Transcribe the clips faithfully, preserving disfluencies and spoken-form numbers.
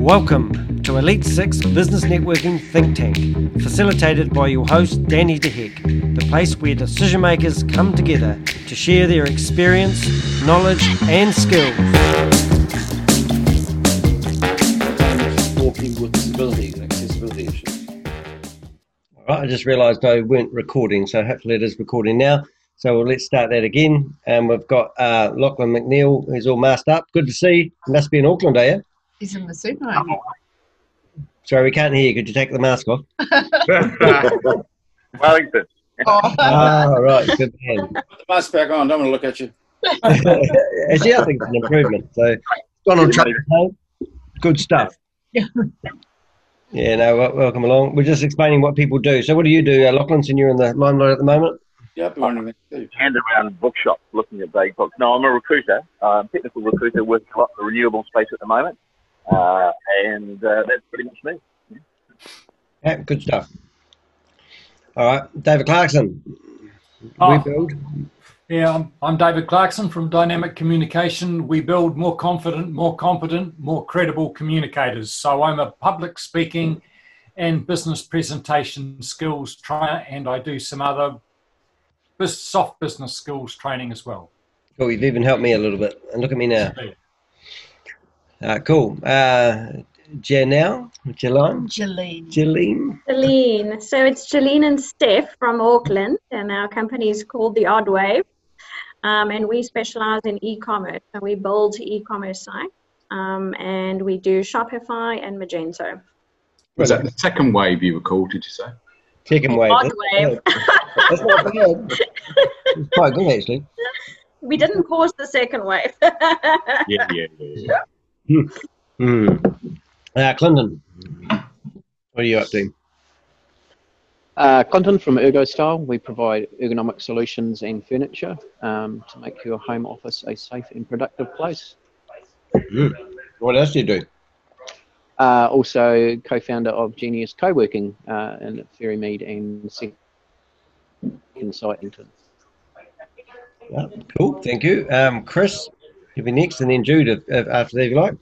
Welcome to Elite Six Business Networking Think Tank, facilitated by your host Danny DeHeck, the place where decision makers come together to share their experience, knowledge and skills. Walking with disabilities and accessibility issues. All right, I just realised I weren't recording, so hopefully it is recording now. So well, let's start that again. And we've got uh, Lachlan McNeil, who's all masked up. Good to see. You must be in Auckland, are you? He's in the supermarket. Sorry, we can't hear you. Could you take the mask off? Wellington. Oh. Ah, right. Good man. Put the mask back on. Don't want to look at you. Actually, I think it's an improvement. So, gone on track. Good stuff. Yeah. Yeah, no, wel- welcome along. We're just explaining what people do. So, what do you do, uh, Lachlan, since you're in the limelight at the moment? Yep, doing anything too. Hand around bookshops looking at vague books. No, I'm a recruiter, um, technical recruiter with a lot of the renewable space at the moment. Uh, and uh, that's pretty much me. Yeah, good stuff. All right, David Clarkson. Oh. We build. Yeah, I'm, I'm David Clarkson from Dynamic Communication. We build more confident, more competent, more credible communicators. So I'm a public speaking and business presentation skills trainer, and I do some other bus- soft business skills training as well. Cool, you've even helped me a little bit. And look at me now. Uh, cool. Uh, Janelle, Jeline, Jolene. Jeline. Jolene. So it's Jolene and Steph from Auckland, and our company is called The Odd Wave. Um, and we specialize in e-commerce. So we build e-commerce sites, um, and we do Shopify and Magento. Was that the second wave you were called, did you say? Second wave. Odd That's Wave. That's not bad. It's quite good, actually. We didn't cause the second wave. Yeah, yeah, yeah. Hmm. Hmm. Uh, Clinton, what are you up to? Uh, Clinton from ErgoStyle. We provide ergonomic solutions and furniture um, to make your home office a safe and productive place. Mm. What else do you do? Uh, also co-founder of Genius Co-working uh, in Ferrymead and second site in Clinton. Yeah, cool, thank you. Um, Chris, you'll be next, and then Jude if, if, after that if you like.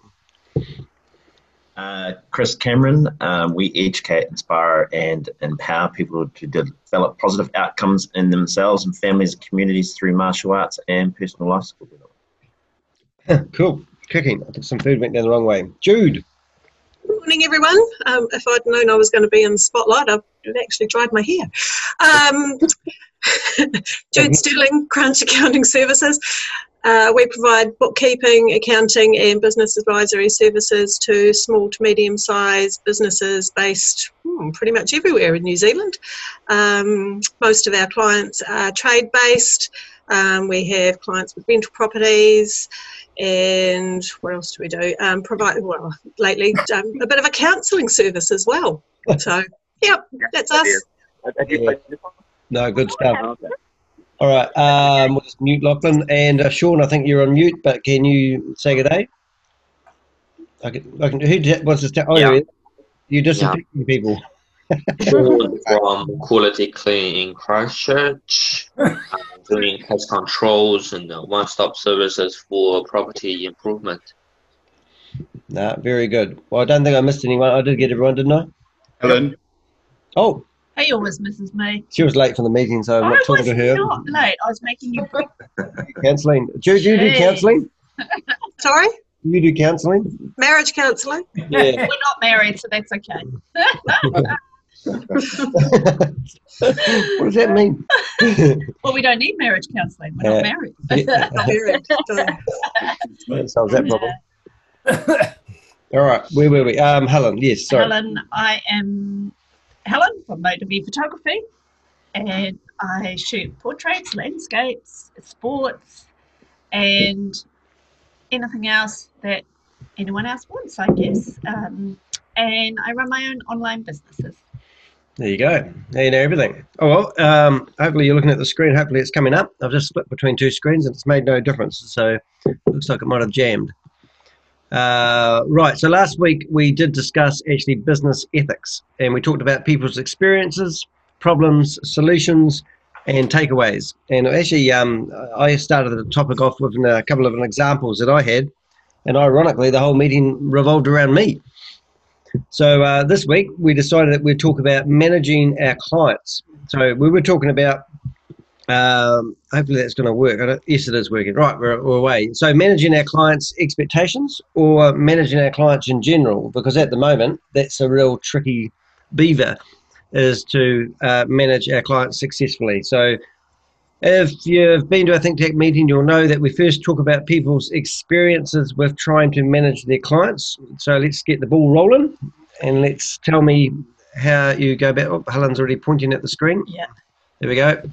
Uh, Chris Cameron, um, we educate, inspire and empower people to develop positive outcomes in themselves and families and communities through martial arts and personal life skill development. Cool, cooking. I think some food went down the wrong way. Jude. Good morning, everyone. Um, if I'd known I was going to be in the spotlight, I would have actually dried my hair. Um, Jude Sterling, Crunch Accounting Services. Uh, we provide bookkeeping, accounting and business advisory services to small to medium-sized businesses based hmm, pretty much everywhere in New Zealand. Um, most of our clients are trade-based. Um, we have clients with rental properties, and what else do we do? Um, provide, well, lately, um, a bit of a counselling service as well. So, yep, that's us. Yeah. No, good stuff. All right, um, we'll just mute Lachlan. And uh, Sean, I think you're on mute, but can you say good day? I can, I can, who did, what's this? Oh, Yeah. you're disinfecting people. Sean from Quality Clean in Christchurch, um, doing pest controls and uh, one-stop services for property improvement. Nah, very good. Well, I don't think I missed anyone. I did get everyone, didn't I? Helen. Oh, He always misses me. she was late for the meeting, so I'm I not talking was to her. not late. I was making you. Counselling. Do you do Jeez. counselling? Sorry? You do counselling? Marriage counselling? Yeah. We're not married, so that's okay. What does that mean? Well, we don't need marriage counselling. We're not Yeah. married. Yeah. Not married. So, That solves that problem. All right, where were we? Um, Helen, yes, sorry. Helen, I am Helen from Motor V Photography, and I shoot portraits, landscapes, sports, and anything else that anyone else wants, I guess. Um, and I run my own online businesses. There you go. Now you know everything. Oh, well, um, hopefully you're looking at the screen. Hopefully it's coming up. I've just split between two screens and it's made no difference. So it looks like it might have jammed. Uh, right, so last week we did discuss actually business ethics, and we talked about people's experiences, problems, solutions, and takeaways. And actually, um, I started the topic off with a couple of examples that I had. And ironically, the whole meeting revolved around me. So uh, this week, we decided that we'd talk about managing our clients. So we were talking about, um, hopefully that's going to work. I don't, yes, it is working. Right, we're, we're away. So managing our clients' expectations or managing our clients in general, because at the moment, that's a real tricky beaver, is to uh, manage our clients successfully. So if you've been to a Think Tank meeting, you'll know that we first talk about people's experiences with trying to manage their clients. So let's get the ball rolling, and let's tell me how you go about. Oh, Helen's already pointing at the screen. Yeah. There we go.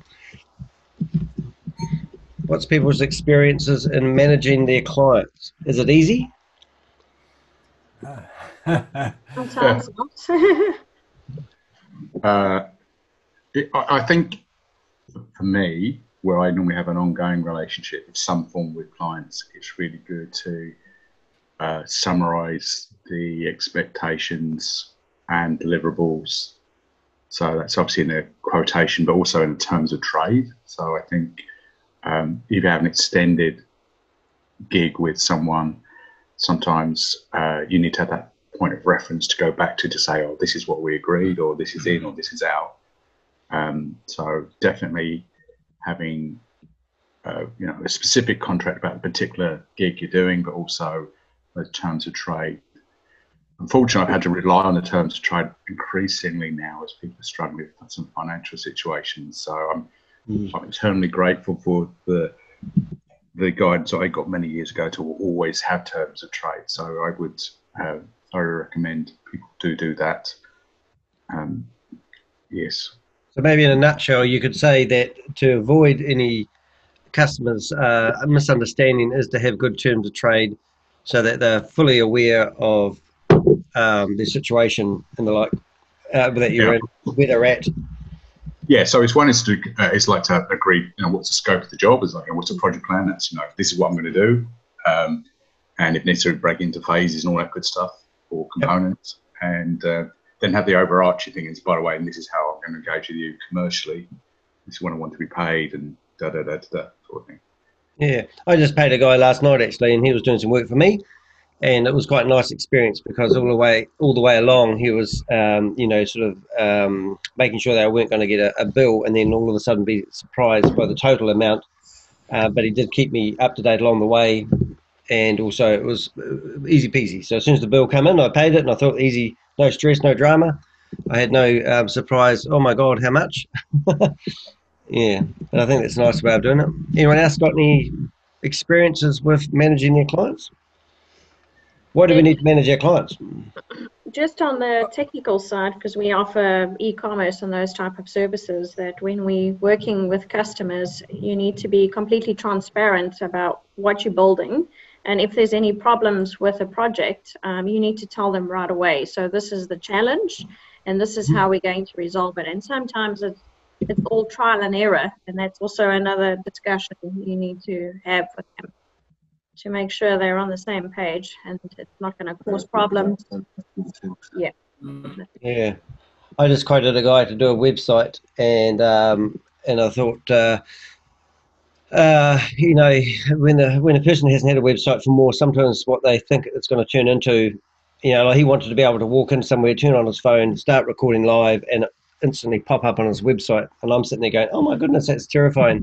What's people's experiences in managing their clients? Is it easy? Sometimes not. Uh, it, I I think for me, where I normally have an ongoing relationship in some form with clients, it's really good to uh, summarize the expectations and deliverables. So that's obviously in a quotation, but also in terms of trade. So I think um, if you have an extended gig with someone, sometimes uh, you need to have that point of reference to go back to to say, oh, this is what we agreed, or this is in, or this is out. Um, so definitely having uh, you know, a specific contract about the particular gig you're doing, but also the terms of trade. Unfortunately, I've had to rely on the terms of trade increasingly now as people are struggling with some financial situations. So I'm, mm. I'm eternally grateful for the the guidance I got many years ago to always have terms of trade. So I would uh, thoroughly recommend people do do that. Um, yes. So maybe in a nutshell, you could say that to avoid any customers' uh, misunderstanding is to have good terms of trade so that they're fully aware of um, the situation and the like uh, that you're yeah. in, where they're at. Yeah, so it's one is to uh, it's like to agree, you know, what's the scope of the job? Is like, you know, what's the project plan? That's, you know, this is what I'm going to do, um, and if necessary, break into phases and all that good stuff or components, yep. and uh, then have the overarching thing is, by the way, and this is how I'm going to engage with you commercially. This is when I want to be paid, and da da da da, da sort of thing. Yeah, I just paid a guy last night actually, and he was doing some work for me, and it was quite a nice experience because all the way all the way along he was, um, you know, sort of um, making sure they weren't going to get a, a bill, and then all of a sudden be surprised by the total amount. Uh, but he did keep me up to date along the way, and also it was easy peasy. So as soon as the bill came in, I paid it, and I thought easy. No stress, no drama. I had no um, surprise. Oh my God, how much? Yeah, but I think that's a nice way of doing it. Anyone else got any experiences with managing their clients? Why do we need to manage our clients? Just on the technical side, because we offer e-commerce and those type of services, that when we're working with customers, you need to be completely transparent about what you're building. And if there's any problems with a project, um, you need to tell them right away. So this is the challenge, and this is how we're going to resolve it. And sometimes it's, it's all trial and error, and that's also another discussion you need to have with them to make sure they're on the same page and it's not going to cause problems. Yeah. Yeah. I just quoted a guy to do a website, and um, and I thought, uh, uh, you know, when the when a person hasn't had a website for more, sometimes what they think it's going to turn into, you know, like he wanted to be able to walk in somewhere, turn on his phone, start recording live, and instantly pop up on his website. And I'm sitting there going, oh my goodness, that's terrifying.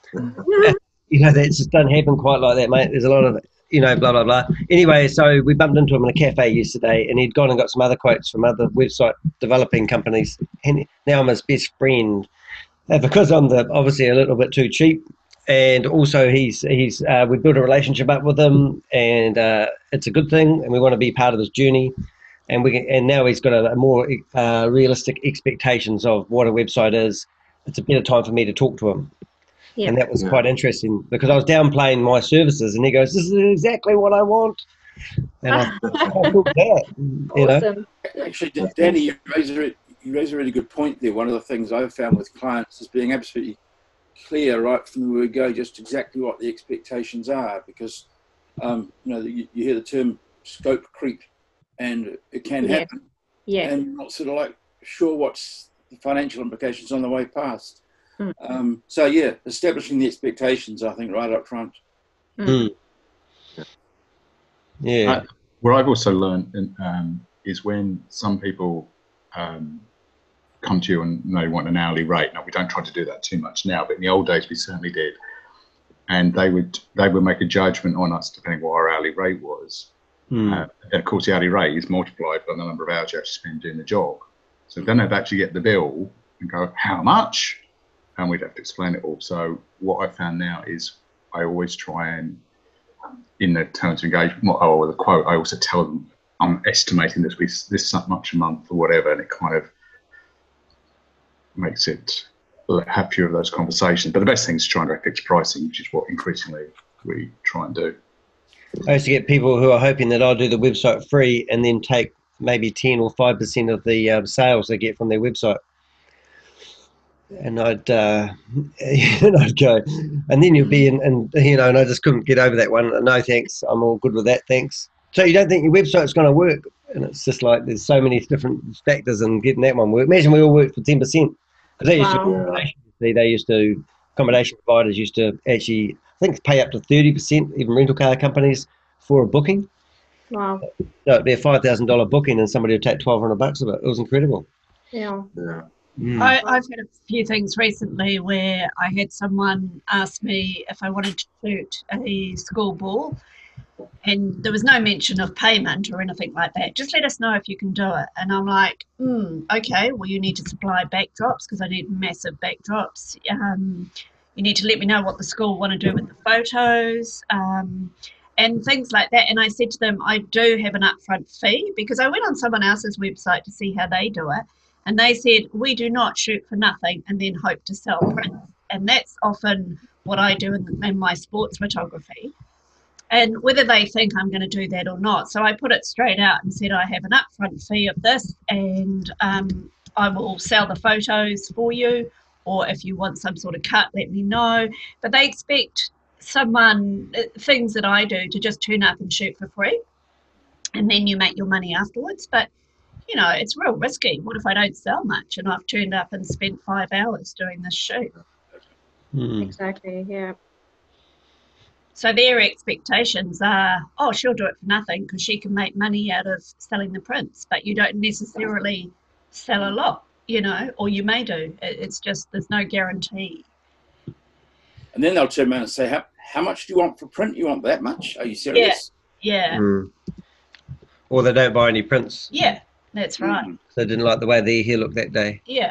You know, that just doesn't happen quite like that, mate. There's a lot of, you know, blah, blah, blah. Anyway, so we bumped into him in a cafe yesterday, and he'd gone and got some other quotes from other website developing companies. And now I'm his best friend uh, because I'm the obviously a little bit too cheap. And also he's, he's uh, we built a relationship up with him, and uh, it's a good thing, and we want to be part of his journey. And we can, and now he's got a, a more uh, realistic expectations of what a website is. It's a better time for me to talk to him. Yeah. And that was yeah. quite interesting because I was downplaying my services, and he goes, "This is exactly what I want." And I, I thought that, you know. Actually, Danny, you raised, a, you raised a really good point there. One of the things I've found with clients is being absolutely clear right from the word go, just exactly what the expectations are, because um, you know you, you hear the term scope creep, and it can yeah. happen. Yeah. And not sort of like sure what's the financial implications on the way past. Mm. Um, so yeah, establishing the expectations, I think, right up front. Mm. Yeah. Uh, what I've also learned um, is when some people um, come to you and they want an hourly rate. Now, we don't try to do that too much now, but in the old days we certainly did. And they would they would make a judgment on us depending what our hourly rate was. Hmm. Uh, and of course, the hourly rate is multiplied by the number of hours you actually spend doing the job. So then they'd actually get the bill and go, how much? And we'd have to explain it all. So what I found now is I always try and, in the terms of engagement, or the quote, I also tell them I'm estimating this this this much a month or whatever, and it kind of makes it have fewer of those conversations. But the best thing is trying to have fixed pricing, which is what increasingly we try and do. I used to get people who are hoping that I'll do the website free and then take maybe ten or five percent of the um, sales they get from their website. And I'd, uh, and I'd go, and then you'd be in, and you know, and I just couldn't get over that one. No, thanks. I'm all good with that. Thanks. So you don't think your website's going to work? And it's just like there's so many different factors in getting that one work. Imagine we all worked for ten percent. Because they used Wow. to accommodation, they used to accommodation providers used to actually, I think, pay up to thirty percent, even rental car companies, for a booking. Wow. So it'd be a five thousand dollar booking, and somebody would take twelve hundred bucks of it. It was incredible. Yeah. Yeah. Mm. I, I've had a few things recently where I had someone ask me if I wanted to shoot a school ball, and there was no mention of payment or anything like that. Just let us know if you can do it. And I'm like, hmm, okay, well, you need to supply backdrops because I need massive backdrops. Um, you need to let me know what the school want to do with the photos um, and things like that. And I said to them, I do have an upfront fee, because I went on someone else's website to see how they do it. And they said, we do not shoot for nothing and then hope to sell prints. And that's often what I do in, in my sports photography. And whether they think I'm going to do that or not. So I put it straight out and said, I have an upfront fee of this, and um, I will sell the photos for you. Or if you want some sort of cut, let me know. But they expect someone, things that I do, to just turn up and shoot for free. And then you make your money afterwards. But you know, it's real risky. What if I don't sell much and I've turned up and spent five hours doing this shoot? Mm. Exactly. Yeah. So their expectations are, oh, she'll do it for nothing because she can make money out of selling the prints, but you don't necessarily sell a lot, you know, or you may do. It's just there's no guarantee. And then they'll turn around and say, how, how much do you want for print? You want that much? Are you serious? Yeah. Yeah. Mm. Or they don't buy any prints. Yeah. That's right. Mm-hmm. So they didn't like the way their hair looked that day. Yeah.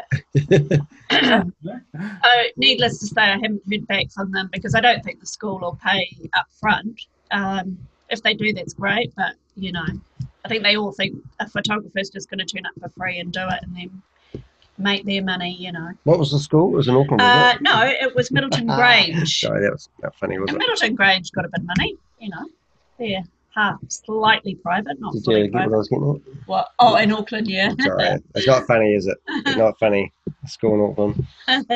So, needless to say, I haven't heard back from them because I don't think the school will pay up front. Um, if they do, that's great. But, you know, I think they all think a photographer's just going to turn up for free and do it and then make their money, you know. What was the school? It was in Auckland, was Uh, it? no, it was Middleton Grange. Sorry, that was not funny, was And it? Middleton Grange got a bit of money, you know. They're half slightly private, not Did fully you get what I private. was getting at? What? Oh, in Auckland, yeah. It's all right. It's not funny, is it? It's not funny. School in Auckland.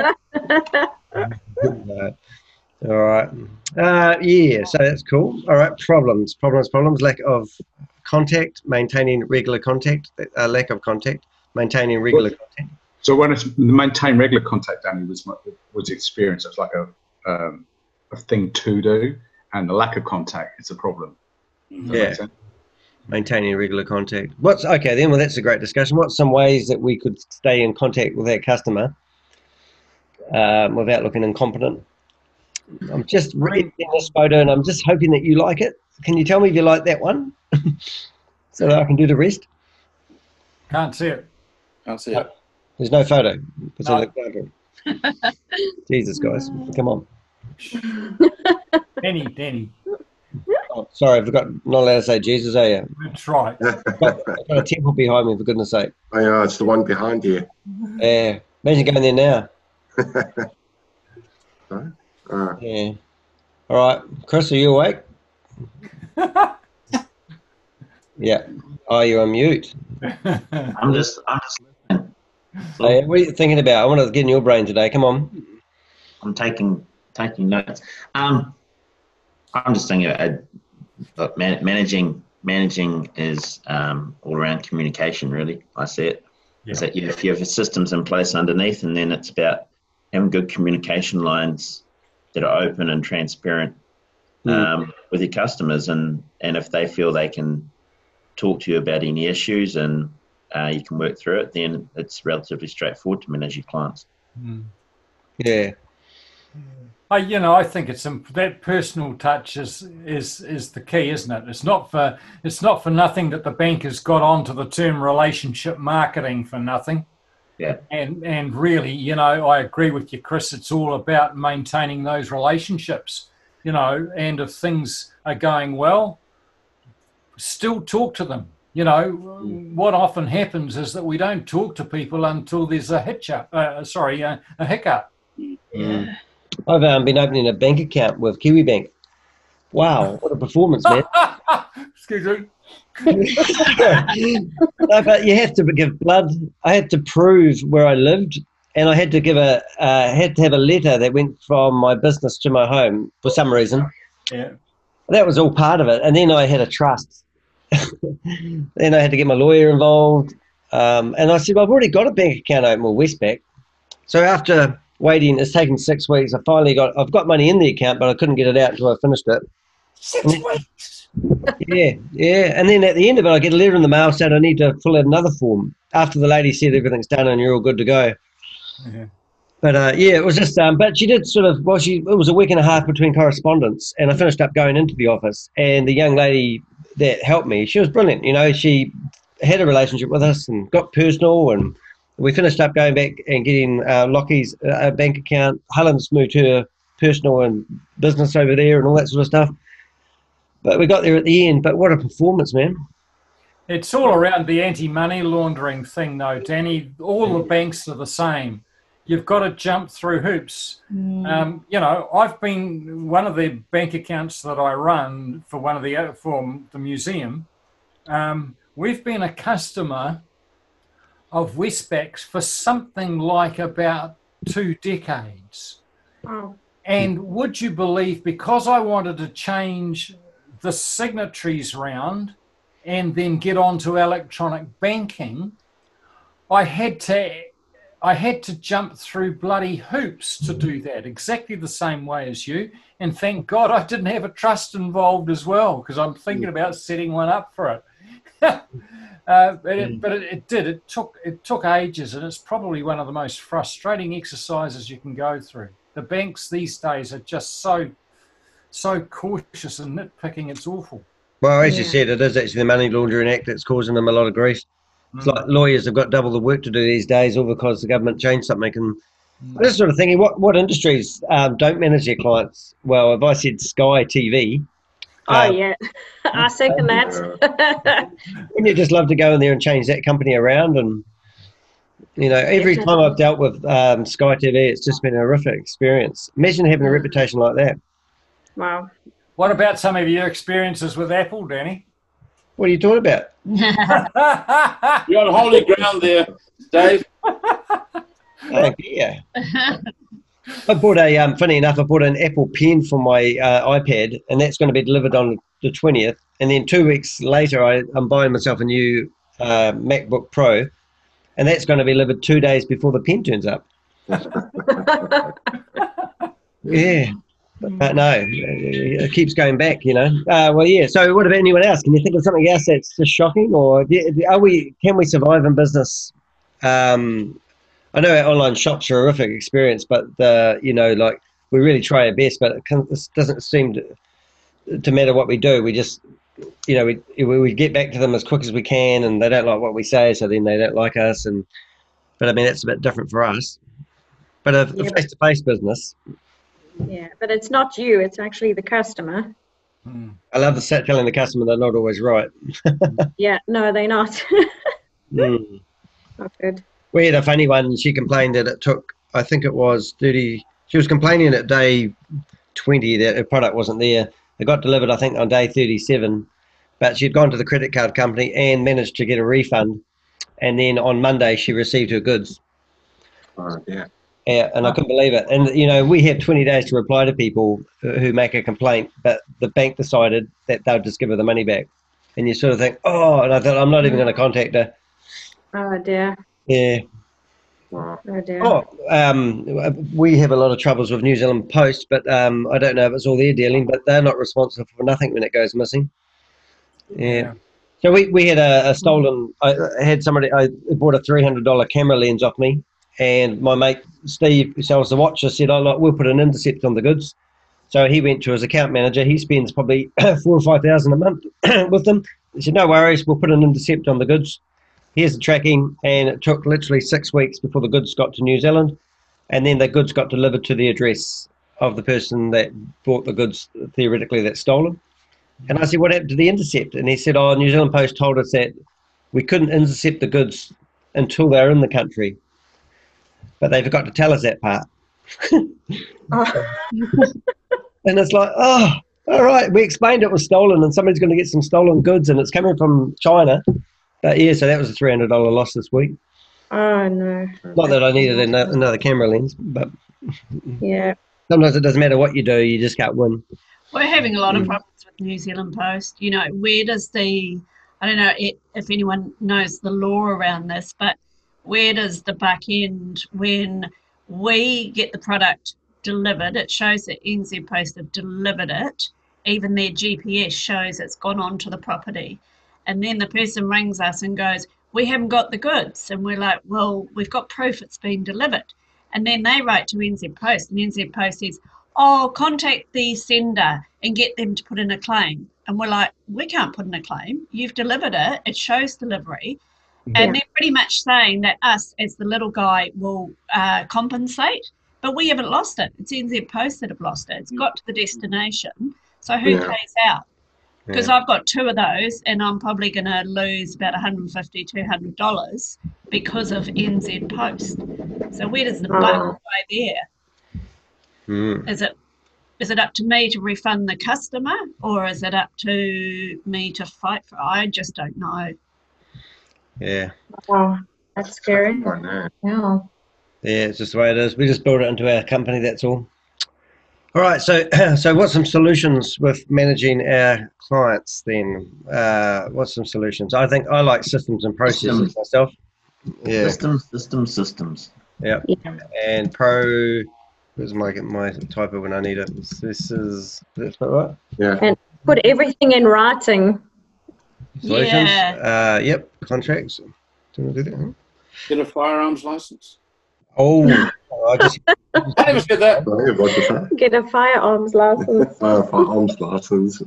No. All right. Uh, yeah, so that's cool. All right, problems, problems, problems. Lack of contact, maintaining regular contact, uh, lack of contact, maintaining regular contact. So when it's maintain regular contact, Danny, was my, was the experience. It's like a um, a thing to do, and the lack of contact is a problem. Does that Yeah. make sense? Maintaining regular contact. What's okay then? Well, that's a great discussion. What's some ways that we could stay in contact with our customer um, without looking incompetent? I'm just reading this photo, and I'm just hoping that you like it. Can you tell me if you like that one, so that I can do the rest? Can't see it. Can't see it. There's no photo. It's No. in the photo. Jesus, guys, come on. Danny, Danny. Oh, sorry, I forgot. Not allowed to say Jesus, are you? That's right. I've got, I've got a temple behind me, for goodness sake. Oh, yeah, it's the one behind you. Yeah, imagine going there now. No? Uh, Yeah. All right, Chris, are you awake? Yeah. Oh, you're on mute. I'm just, I'm just listening. So, yeah, what are you thinking about? I want to get in your brain today. Come on. I'm taking taking notes. Um, I'm just thinking about uh, man, managing. Managing is um, all around communication. Really, I see it. Yeah. Is that you, if you have systems in place underneath, and then it's about having good communication lines that are open and transparent, um, with your customers, and, and if they feel they can talk to you about any issues and uh, you can work through it, then it's relatively straightforward to manage your clients. Mm. Yeah. I, you know, I think it's um, that personal touch is is is the key, isn't it? It's not for it's not for nothing that the bank has got onto the term relationship marketing for nothing. Yeah. And and really, you know, I agree with you, Chris. It's all about maintaining those relationships, you know. And if things are going well, still talk to them. You know, mm. what often happens is that we don't talk to people until there's a hitchup. Uh, sorry, uh, a hiccup. Yeah. I've um, been opening a bank account with Kiwi Bank. Wow, what a performance, man. Excuse me. No, but you have to give blood. I had to prove where I lived, and I had to give a uh, had to have a letter that went from my business to my home for some reason. Yeah. That was all part of it. And then I had a trust. Then I had to get my lawyer involved. Um, and I said, well, I've already got a bank account open with Westpac. So after waiting, it's taken six weeks. I finally got, I've got money in the account, but I couldn't get it out until I finished it. Six then, weeks? Yeah, yeah. And then at the end of it, I get a letter in the mail saying I need to fill out another form after the lady said everything's done and you're all good to go. Yeah. But uh, yeah, it was just, um, but she did sort of, well, she, it was a week and a half between correspondence, and I finished up going into the office, and the young lady that helped me, she was brilliant. You know, she had a relationship with us and got personal, and we finished up going back and getting uh, Lockie's uh, bank account. Helen's moved her personal and business over there and all that sort of stuff. But we got there at the end. But what a performance, man. It's all around the anti-money laundering thing, though, Danny. All the banks are the same. You've got to jump through hoops. Mm. Um, you know, I've been one of the bank accounts that I run for one of the for the museum. Um, we've been a customer of Westpac's for something like about two decades. Wow. And would you believe, because I wanted to change the signatories round and then get onto electronic banking, I had to I had to jump through bloody hoops to do that, exactly the same way as you. And thank God I didn't have a trust involved as well, because I'm thinking about setting one up for it. uh, but it, but it, it did. It took it took ages, and it's probably one of the most frustrating exercises you can go through. The banks these days are just so so cautious and nitpicking. It's awful. Well, as Yeah. you said, it is actually the Money Laundering Act that's causing them a lot of grief. It's like lawyers have got double the work to do these days, all because the government changed something. And Mm. this sort of thing, what what industries um, don't manage their clients well? If I said Sky T V, Oh, um, yeah. I second that. wouldn't you just love to go in there and change that company around? And, you know, every time I've dealt with um, Sky T V, it's just been a horrific experience. Imagine having a reputation like that. Wow. What about some of your experiences with Apple, Danny? What are you talking about? You're on holy ground there, Dave. Oh, yeah. I bought a, um, funny enough, I bought an Apple Pen for my uh, iPad, and that's going to be delivered on the twentieth. And then two weeks later, I, I'm buying myself a new uh, MacBook Pro, and that's going to be delivered two days before the pen turns up. Yeah. But no, it keeps going back, you know. Uh, well, yeah. So, what about anyone else? Can you think of something else that's just shocking, or are we? Can we survive in business? Um, I know our online shops are a horrific experience, but the, you know, like we really try our best, but it, can, it doesn't seem to, to matter what we do. We just, you know, we we get back to them as quick as we can, and they don't like what we say, so then they don't like us. And but I mean, that's a bit different for us. But a Yeah. face-to-face business. Yeah, but it's not you, it's actually the customer. I love the set telling the customer they're not always right. Yeah, no, they're not. Mm. Not good. We had a funny one. She complained that it took, I think it was thirty, she was complaining at day twenty that her product wasn't there. It got delivered, I think, on day thirty-seven, but she'd gone to the credit card company and managed to get a refund. And then on Monday, she received her goods. Oh, yeah. Yeah, and I couldn't believe it. And, you know, we have twenty days to reply to people who make a complaint, but the bank decided that they'll just give her the money back. And you sort of think, oh, and I thought, I'm not even going to contact her. Oh, dear. Yeah. Wow. Oh dear. Oh, um, we have a lot of troubles with New Zealand Post, but um, I don't know if it's all their dealing, but they're not responsible for nothing when it goes missing. Yeah. Yeah. So we, we had a, a stolen, I had somebody, I bought a three hundred dollar camera lens off me, and my mate Steve, who sells the watches, said, oh, look, we'll put an intercept on the goods. So he went to his account manager. He spends probably four or five thousand a month with them. He said, no worries, we'll put an intercept on the goods. Here's the tracking, and it took literally six weeks before the goods got to New Zealand, and then the goods got delivered to the address of the person that bought the goods, theoretically, that's stolen. And I said, what happened to the intercept? And he said, oh, New Zealand Post told us that we couldn't intercept the goods until they were in the country. But they forgot to tell us that part. Oh. And it's like, oh, all right, we explained it was stolen and somebody's going to get some stolen goods and it's coming from China. But yeah, so that was a three hundred dollar loss this week. Oh no. Not that I needed an- another camera lens, but Yeah. sometimes it doesn't matter what you do, you just can't win. We're having a lot of problems with New Zealand Post. You know, where does the, I don't know it, if anyone knows the law around this, but where does the back end, when we get the product delivered, it shows that N Z Post have delivered it, even their G P S shows it's gone onto the property. And then the person rings us and goes, we haven't got the goods. And we're like, well, we've got proof it's been delivered. And then they write to N Z Post, and N Z Post says, oh, contact the sender and get them to put in a claim. And we're like, we can't put in a claim. You've delivered it. It shows delivery. Yeah. And they're pretty much saying that us, as the little guy, will uh, compensate. But we haven't lost it. It's N Z Post that have lost it. It's got to the destination. So who Yeah. pays out? Because Yeah. I've got two of those, and I'm probably going to lose about one hundred fifty dollars, two hundred dollars because of N Z Post. So where does the buck Oh. go there? Mm. Is it is it up to me to refund the customer, or is it up to me to fight for? I just don't know. Yeah. Wow. That's scary. I know. Yeah. Yeah, it's just the way it is. We just build it into our company, that's all. All right, so so what's some solutions with managing our clients then? Uh, what's some solutions? I think I like systems and processes Systems. myself. Yeah, Systems, systems, systems. yeah. Yeah. And pro, where's my my typo when I need it? This is, that's what? Yeah. And put everything in writing. Solutions? Yeah. Uh, yep, contracts. Do you want to do that? Huh? Get a firearms license. Oh, I just, I never said that. Sorry, what was that? Get a firearms license. Uh, firearms license.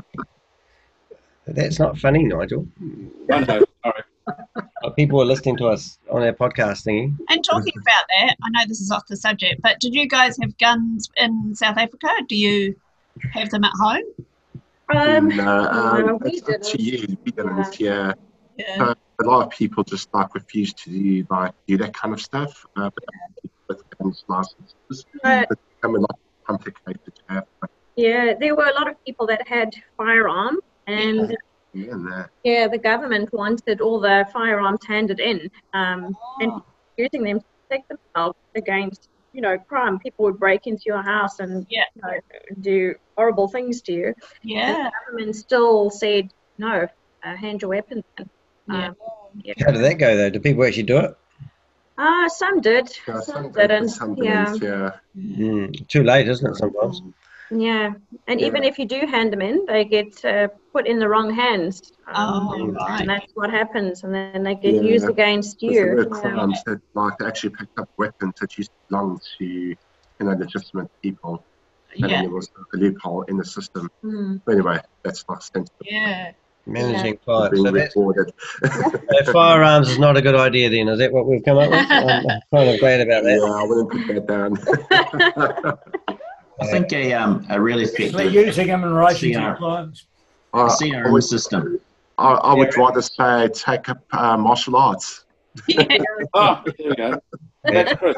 that's not funny, Nigel. I know. Sorry. Uh, People are listening to us on our podcast thingy. And talking about that, I know this is off the subject, but did you guys have guns in South Africa? Do you have them at home? Um, no, um, no, we it's up to didn't. you. We didn't, yeah. Yeah. Uh, a lot of people just like refuse to do like do that kind of stuff. Uh, but with guns licenses, But it's becoming like complicated to have. yeah, there were a lot of people that had firearms, and Yeah, and that. yeah, the government wanted all the firearms handed in, um, and Oh, using them to protect themselves against, you know, crime. People would break into your house and yeah. you know, do horrible things to you. And Yeah. the government still said, no, uh, hand your weapons in. Yeah. Um, yeah. How did that go though? Did people actually do it? Uh, some did, Yeah, some some did, but didn't. some Yeah. didn't, yeah. Mm, too late, isn't it? Sometimes. Yeah, and Yeah. even if you do hand them in, they get uh, put in the wrong hands. Um, Oh, and right. that's what happens, and then they get Yeah. used against Because there you. were Yeah. crimes that like they actually picked up weapons that used to belong to, you know, legitimate people. And Yeah. there was a loophole in the system. Mm. But anyway, that's not sensible. Yeah. Managing clients. Being So that's, recorded. so firearms is not a good idea then. Is that what we've come up with? I'm kind of glad about Yeah, that. I wouldn't put that down. I think a um a really Especially effective using them in relation to C R your clients. I, a C I R M would, system. I, I would rather say take up uh, martial arts. Yeah. Oh, there we go. That's Chris.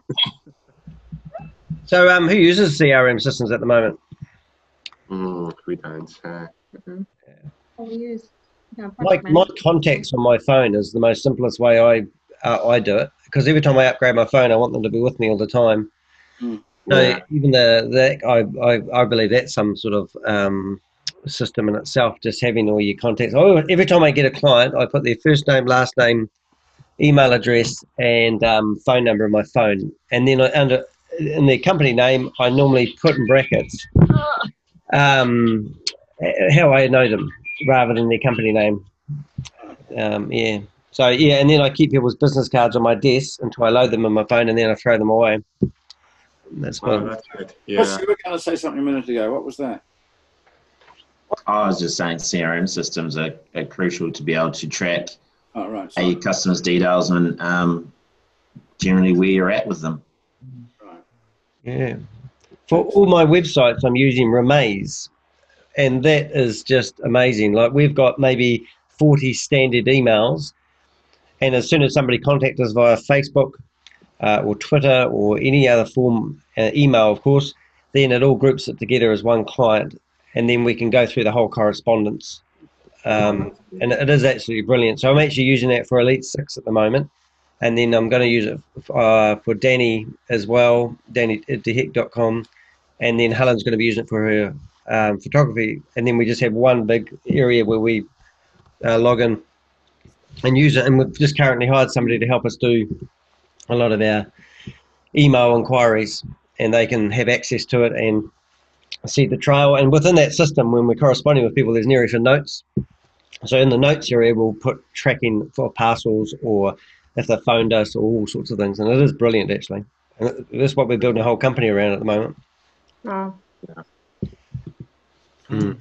So um, who uses C R M systems at the moment? Mm, we don't. Uh, Mhm. We use, you know, My, project my management. contacts on my phone is the most simplest way I uh, I do it, because every time I upgrade my phone, I want them to be with me all the time. Mm. So yeah. even the that I, I I believe that's some sort of um, system in itself, just having all your contacts. Oh, every time I get a client, I put their first name, last name, email address, and um, phone number on my phone. And then I, under in the company name, I normally put in brackets um, how I know them rather than their company name. Um, yeah. So yeah, and then I keep people's business cards on my desk until I load them on my phone, and then I throw them away. That's what. Oh, that's good. Chris, Yeah. you were going to say something a minute ago. What was that? I was just saying C R M systems are, are crucial to be able to track Oh, right. uh, Sorry. your customers' details and um, generally where you're at with them. Right. Yeah. For all my websites, I'm using Remaze, and that is just amazing. Like we've got maybe forty standard emails, and as soon as somebody contacts us via Facebook uh, or Twitter or any other form, uh, email, of course, then it all groups it together as one client, and then we can go through the whole correspondence. Um, and it is absolutely brilliant. So I'm actually using that for Elite Six at the moment, and then I'm going to use it uh, for Danny as well, danny at deheck dot com, and then Helen's going to be using it for her um, photography, and then we just have one big area where we uh, log in and use it. And we've just currently hired somebody to help us do a lot of our email inquiries, and they can have access to it and see the trail. And within that system, when we're corresponding with people, there's an area for notes. So in the notes area, we'll put tracking for parcels or if they phoned us or all sorts of things. And it is brilliant, actually. And that's what we're building a whole company around at the moment. Oh. Mm. In terms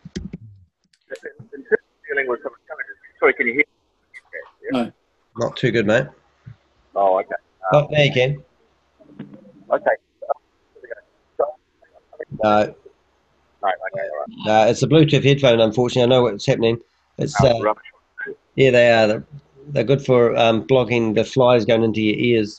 of dealing with some challenges, sorry, can you hear me? No. Not too good, mate. Oh, okay. Oh, there you can. Okay. No, No, okay, all right. no, it's a Bluetooth headphone, unfortunately. I know what's happening. It's Oh, uh, rubbish. yeah, they are. They're, they're good for um, blocking the flies going into your ears.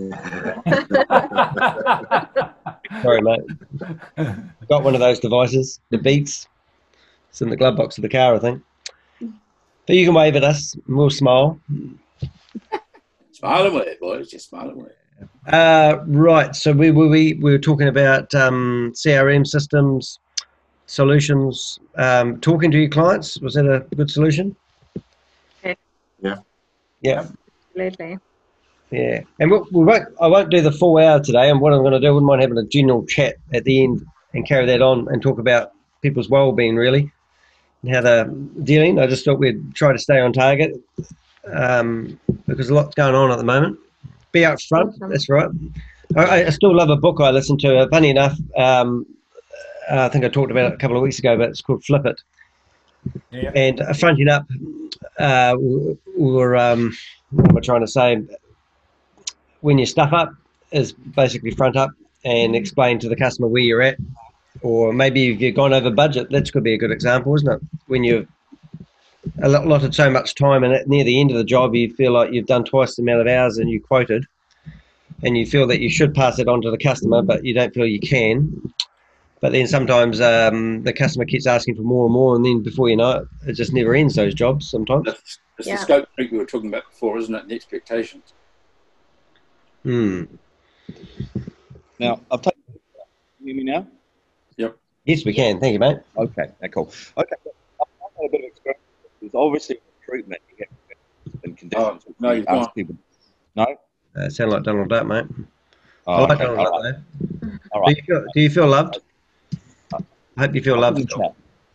Sorry, mate. Got one of those devices, the Beats. It's in the glove box of the car, I think. But you can wave at us, and we'll smile. Smile away, boys. Just smile away. Uh, right. So we we we, we were talking about um, C R M systems, solutions. Um, talking to your clients, was that a good solution? Yeah. Yeah. Absolutely. Yeah, and we, we won't. I won't do the full hour today. And what I'm going to do, I wouldn't mind having a general chat at the end and carry that on and talk about people's well-being, really, and how they're dealing. I just thought we'd try to stay on target um, because a lot's going on at the moment. Be up front. That's right. I, I still love a book I listen to. Funny enough, um, I think I talked about it a couple of weeks ago, but it's called Flip It. Yeah. And uh, fronting up, uh, we were um, what am I trying to say? When you stuff up is basically front up and explain to the customer where you're at, or maybe if you've gone over budget. That could be a good example, isn't it? When you've allotted so much time and at near the end of the job you feel like you've done twice the amount of hours than you quoted, and you feel that you should pass it on to the customer, but you don't feel you can. But then sometimes um, the customer keeps asking for more and more, and then before you know it, it just never ends, those jobs sometimes. That's, that's Yeah. the scope creep we were talking about before, isn't it? The expectations. Hmm. Now, I've taken. Can you hear me now? Yep. Yes, we can. Thank you, mate. Okay, okay, cool. Okay, I've had a bit of experience with obviously recruitment. You have and conditions. Oh, no, you you've ask not. people. No. Uh, sound like Donald Duck, mate. Oh, I like okay, Donald all Duck, right. though. All Do right. you feel, do you feel loved? I hope you feel loved. Good chat.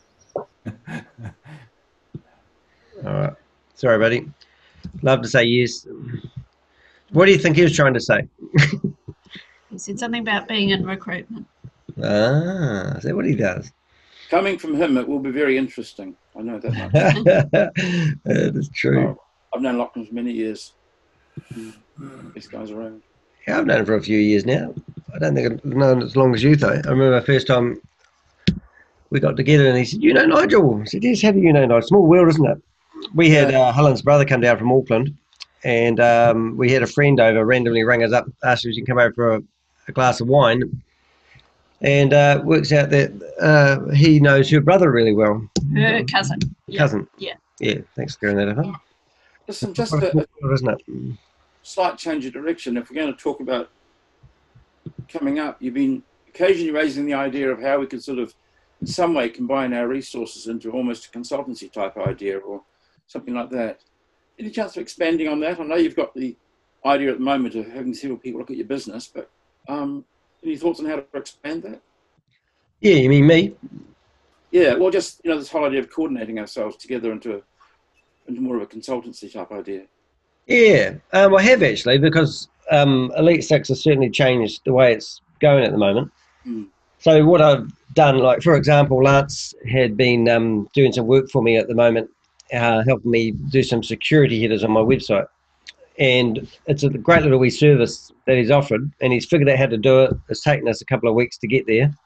All right. Sorry, buddy. Love to say yes. What do you think he was trying to say? He said something about being in recruitment. Ah, is that what he does? Coming from him, it will be very interesting. I know that much. That is true. Oh, I've known Lachlan for many years. This guy's around. Yeah, I've known him for a few years now. I don't think I've known as long as you, though. I remember the first time we got together and he said, "You know Nigel?" I said, "Yes, how do you know Nigel?" Small world, isn't it? We had uh, Helen's brother come down from Auckland, and um, we had a friend over, randomly rang us up, asked if we could come over for a, a glass of wine, and uh, works out that uh, he knows her brother really well. Her cousin. Yeah. Cousin. Yeah. Yeah, thanks for clearing that up. Listen, just What a a, small a world, isn't it? slight change of direction. If we're going to talk about coming up, you've been occasionally raising the idea of how we could sort of, in some way, combine our resources into almost a consultancy type idea or something like that. any chance of expanding on that? I know you've got the idea at the moment of having several people look at your business, but um, any thoughts on how to expand that? Yeah, you mean me? Yeah, well, just, you know, this whole idea of coordinating ourselves together into, a, into more of a consultancy type idea. Yeah, um, I have actually, because um, Elite Six has certainly changed the way it's going at the moment. Mm. So what I've done, like for example, Lance had been um, doing some work for me at the moment, uh, helping me do some security headers on my website. And it's a great little wee service that he's offered, and he's figured out how to do it. It's taken us a couple of weeks to get there.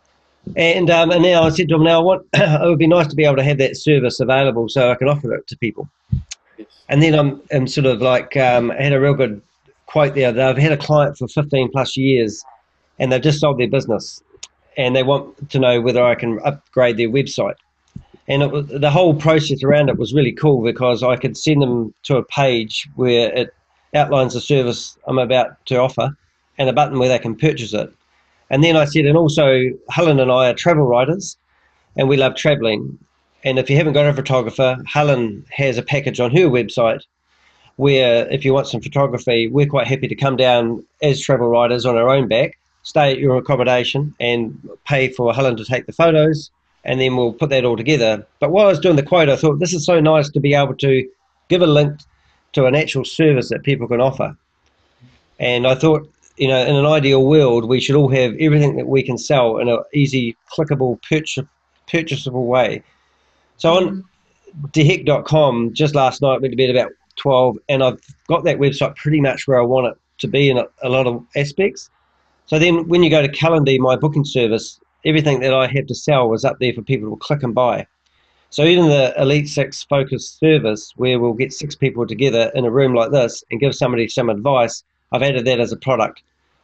And um, and now I said to him, now what, it would be nice to be able to have that service available so I can offer it to people. Yes. And then I'm, I'm sort of like, um, I had a real good quote the other day. I've had a client for fifteen plus years, and they've just sold their business, and they want to know whether I can upgrade their website. And it was, the whole process around it was really cool, because I could send them to a page where it outlines the service I'm about to offer and a button where they can purchase it. And then I said, and also Helen and I are travel writers, and we love traveling. And if you haven't got a photographer, Helen has a package on her website where if you want some photography, we're quite happy to come down as travel writers on our own back, stay at your accommodation and pay for Helen to take the photos, and then we'll put that all together. But while I was doing the quote, I thought this is so nice to be able to give a link to an actual service that people can offer. And I thought, you know, in an ideal world, we should all have everything that we can sell in an easy, clickable, purchase, purchasable way. So on deheck dot com, just last night, went to bed about twelve, and I've got that website pretty much where I want it to be in a, a lot of aspects. So then when you go to Calendly, my booking service, everything that I have to sell is up there for people to click and buy. So even the Elite Six focused service, where we'll get six people together in a room like this and give somebody some advice, I've added that as a product.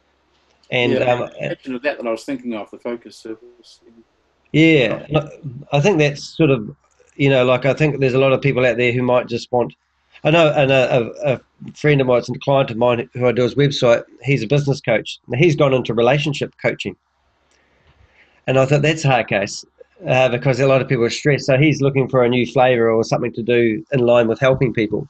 And yeah, um, I mentioned that that I was thinking of, the focus service. yeah, I think that's sort of, you know, like I think there's a lot of people out there who might just want, I know, and a, a, a friend of mine, a client of mine who I do his website, he's a business coach. He's gone into relationship coaching. And I thought that's a hard case uh, because a lot of people are stressed. So he's looking for a new flavour or something to do in line with helping people.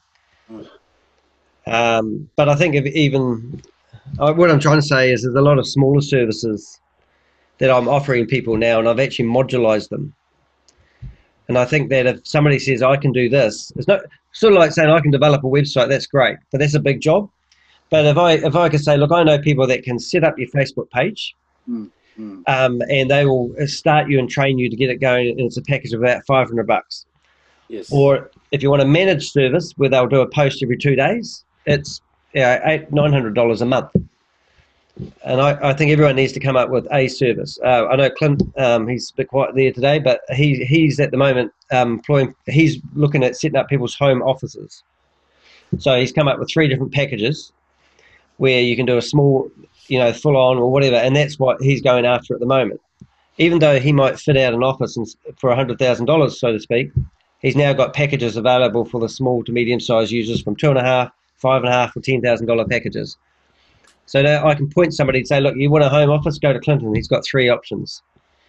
Um, but I think if even, uh, what I'm trying to say is there's a lot of smaller services that I'm offering people now, and I've actually modularized them. And I think that if somebody says, I can do this, it's not sort of like saying I can develop a website, that's great, but that's a big job. But if I if I could say, look, I know people that can set up your Facebook page, mm, mm. Um, and they will start you and train you to get it going, and it's a package of about five hundred bucks. Yes. Or if you want a managed service where they'll do a post every two days, it's you know, eight, nine hundred dollars a month. And I, I think everyone needs to come up with a service. Uh, I know Clint, um, he's a bit quiet there today, but he he's at the moment um, employing. He's looking at setting up people's home offices. So he's come up with three different packages where you can do a small, you know, full on or whatever, and that's what he's going after at the moment. Even though he might fit out an office and, for a hundred thousand dollars, so to speak, he's now got packages available for the small to medium sized users from two and a half, five and a half, or ten thousand dollar packages. So now I can point somebody and say, look, you want a home office? Go to Clinton. He's got three options.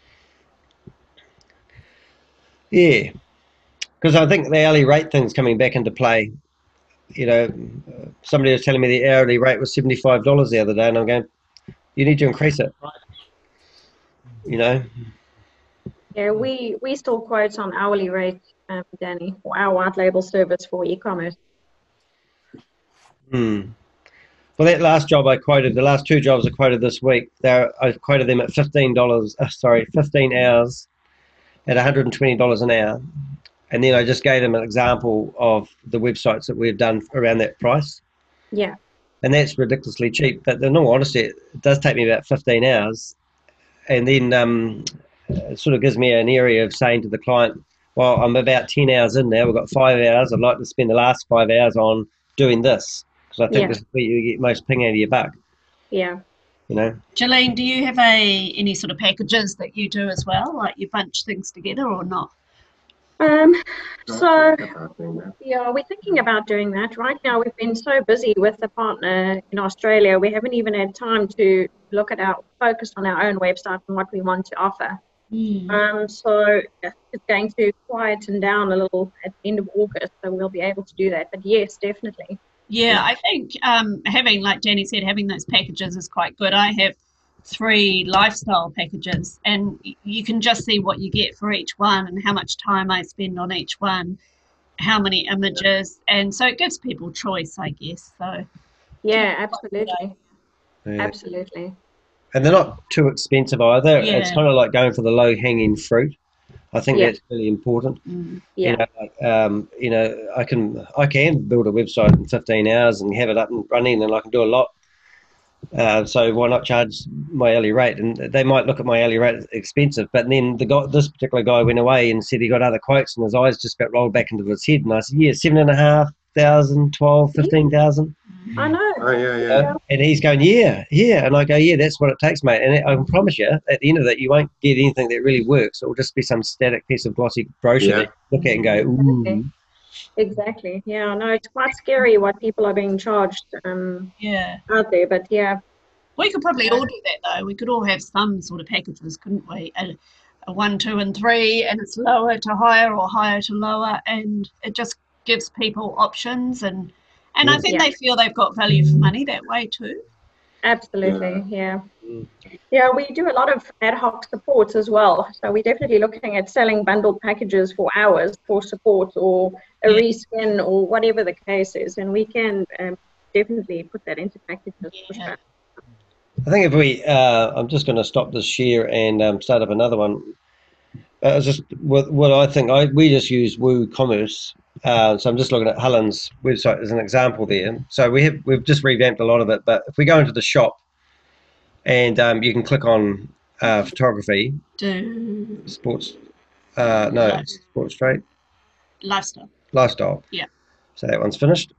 Yeah, because I think the hourly rate thing's coming back into play. You know, somebody was telling me the hourly rate was seventy-five dollars the other day, and I'm going, you need to increase it. You know? Yeah, we, we still quote on hourly rate, um, Danny, for our white label service for e-commerce. Hmm. Well, that last job I quoted, the last two jobs I quoted this week, there I quoted them at fifteen dollars. Uh, sorry, fifteen hours at one hundred and twenty dollars an hour, and then I just gave them an example of the websites that we've done around that price. Yeah. And that's ridiculously cheap. But in all honesty, it does take me about fifteen hours, and then um, it sort of gives me an area of saying to the client, "Well, I'm about ten hours in now. We've got five hours. I'd like to spend the last five hours on doing this." So I think Yeah. this is where you get most ping out of your buck, Yeah. you know. Jolene, do you have a any sort of packages that you do as well, like you bunch things together or not? Um, so, yeah, we're thinking about doing that. Right now, we've been so busy with the partner in Australia, we haven't even had time to look at our, focus on our own website and what we want to offer. Mm. Um, so it's going to quieten down a little at the end of August, so we'll be able to do that. But yes, definitely. Yeah, I think um, having, like Danny said, having those packages is quite good. I have three lifestyle packages, and y- you can just see what you get for each one and how much time I spend on each one, how many images, and so it gives people choice, I guess. So Yeah, absolutely. Yeah. Absolutely. And they're not too expensive either. Yeah. It's kind of like going for the low hanging fruit. I think Yeah. that's really important. Mm. Yeah. You know, like, um, you know, I can I can build a website in fifteen hours and have it up and running, and I can do a lot. Uh, so why not charge my hourly rate? And they might look at my hourly rate as expensive, but then the guy, this particular guy, went away and said he got other quotes, and his eyes just about rolled back into his head. And I said, yeah, seven and a half thousand, twelve, fifteen thousand. I know. Oh yeah, You yeah. know? And he's going, yeah, yeah. And I go, yeah, that's what it takes, mate. And I can promise you, at the end of that, you won't get anything that really works. It will just be some static piece of glossy brochure Yeah. that you look at and go, ooh. Exactly. Yeah, no, it's quite scary what people are being charged um, yeah, out there. But yeah, we could probably all do that though. We could all have some sort of packages, couldn't we? A, a one, two, and three, and it's lower to higher or higher to lower, and it just gives people options, and and I think Yeah. they feel they've got value for money that way too. absolutely. Yeah. Yeah, we do a lot of ad hoc supports as well. So we're definitely looking at selling bundled packages for hours for support or a Yeah. reskin or whatever the case is. And we can um, definitely put that into packages for Yeah. sure. I think if we, uh, I'm just going to stop this share and um, start up another one. Uh, it's just what, what I think, I we just use WooCommerce. Uh, so I'm just looking at Helen's website as an example there. So we have, we've just revamped a lot of it, but if we go into the shop and um, you can click on uh, photography, Do sports, uh, no, Life. sports trade, lifestyle. lifestyle. Yeah. So that one's finished.